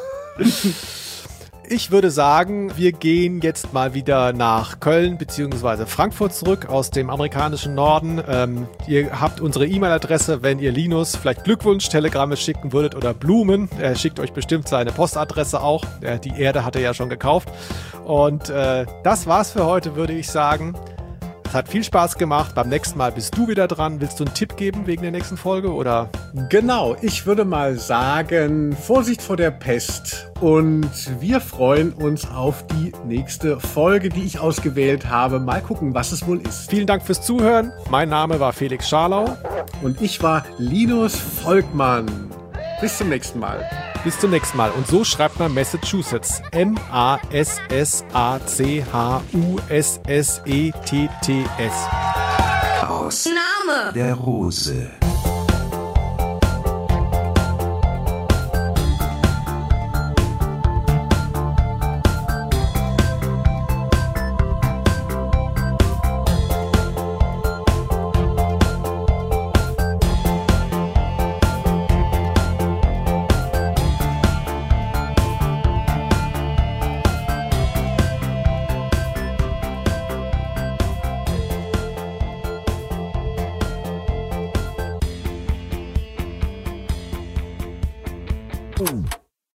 Speaker 2: Ich würde sagen, wir gehen jetzt mal wieder nach Köln bzw. Frankfurt zurück aus dem amerikanischen Norden. Ähm, ihr habt unsere E-Mail-Adresse, wenn ihr Linus vielleicht Glückwunsch-Telegramme schicken würdet oder Blumen. Er schickt euch bestimmt seine Postadresse auch. Äh, die Erde hat er ja schon gekauft. Und äh, das war's für heute, würde ich sagen. Es hat viel Spaß gemacht. Beim nächsten Mal bist du wieder dran. Willst du einen Tipp geben wegen der nächsten Folge, oder?
Speaker 1: Genau, ich würde mal sagen, Vorsicht vor der Pest. Und wir freuen uns auf die nächste Folge, die ich ausgewählt habe. Mal gucken, was es wohl ist.
Speaker 2: Vielen Dank fürs Zuhören. Mein Name war Felix Scharlau.
Speaker 1: Und ich war Linus Volkmann. Bis zum nächsten Mal.
Speaker 2: Bis zum nächsten Mal. Und so schreibt man Massachusetts. M A S S A C H U S S E T T S.
Speaker 3: Aus
Speaker 8: Name
Speaker 3: der Rose.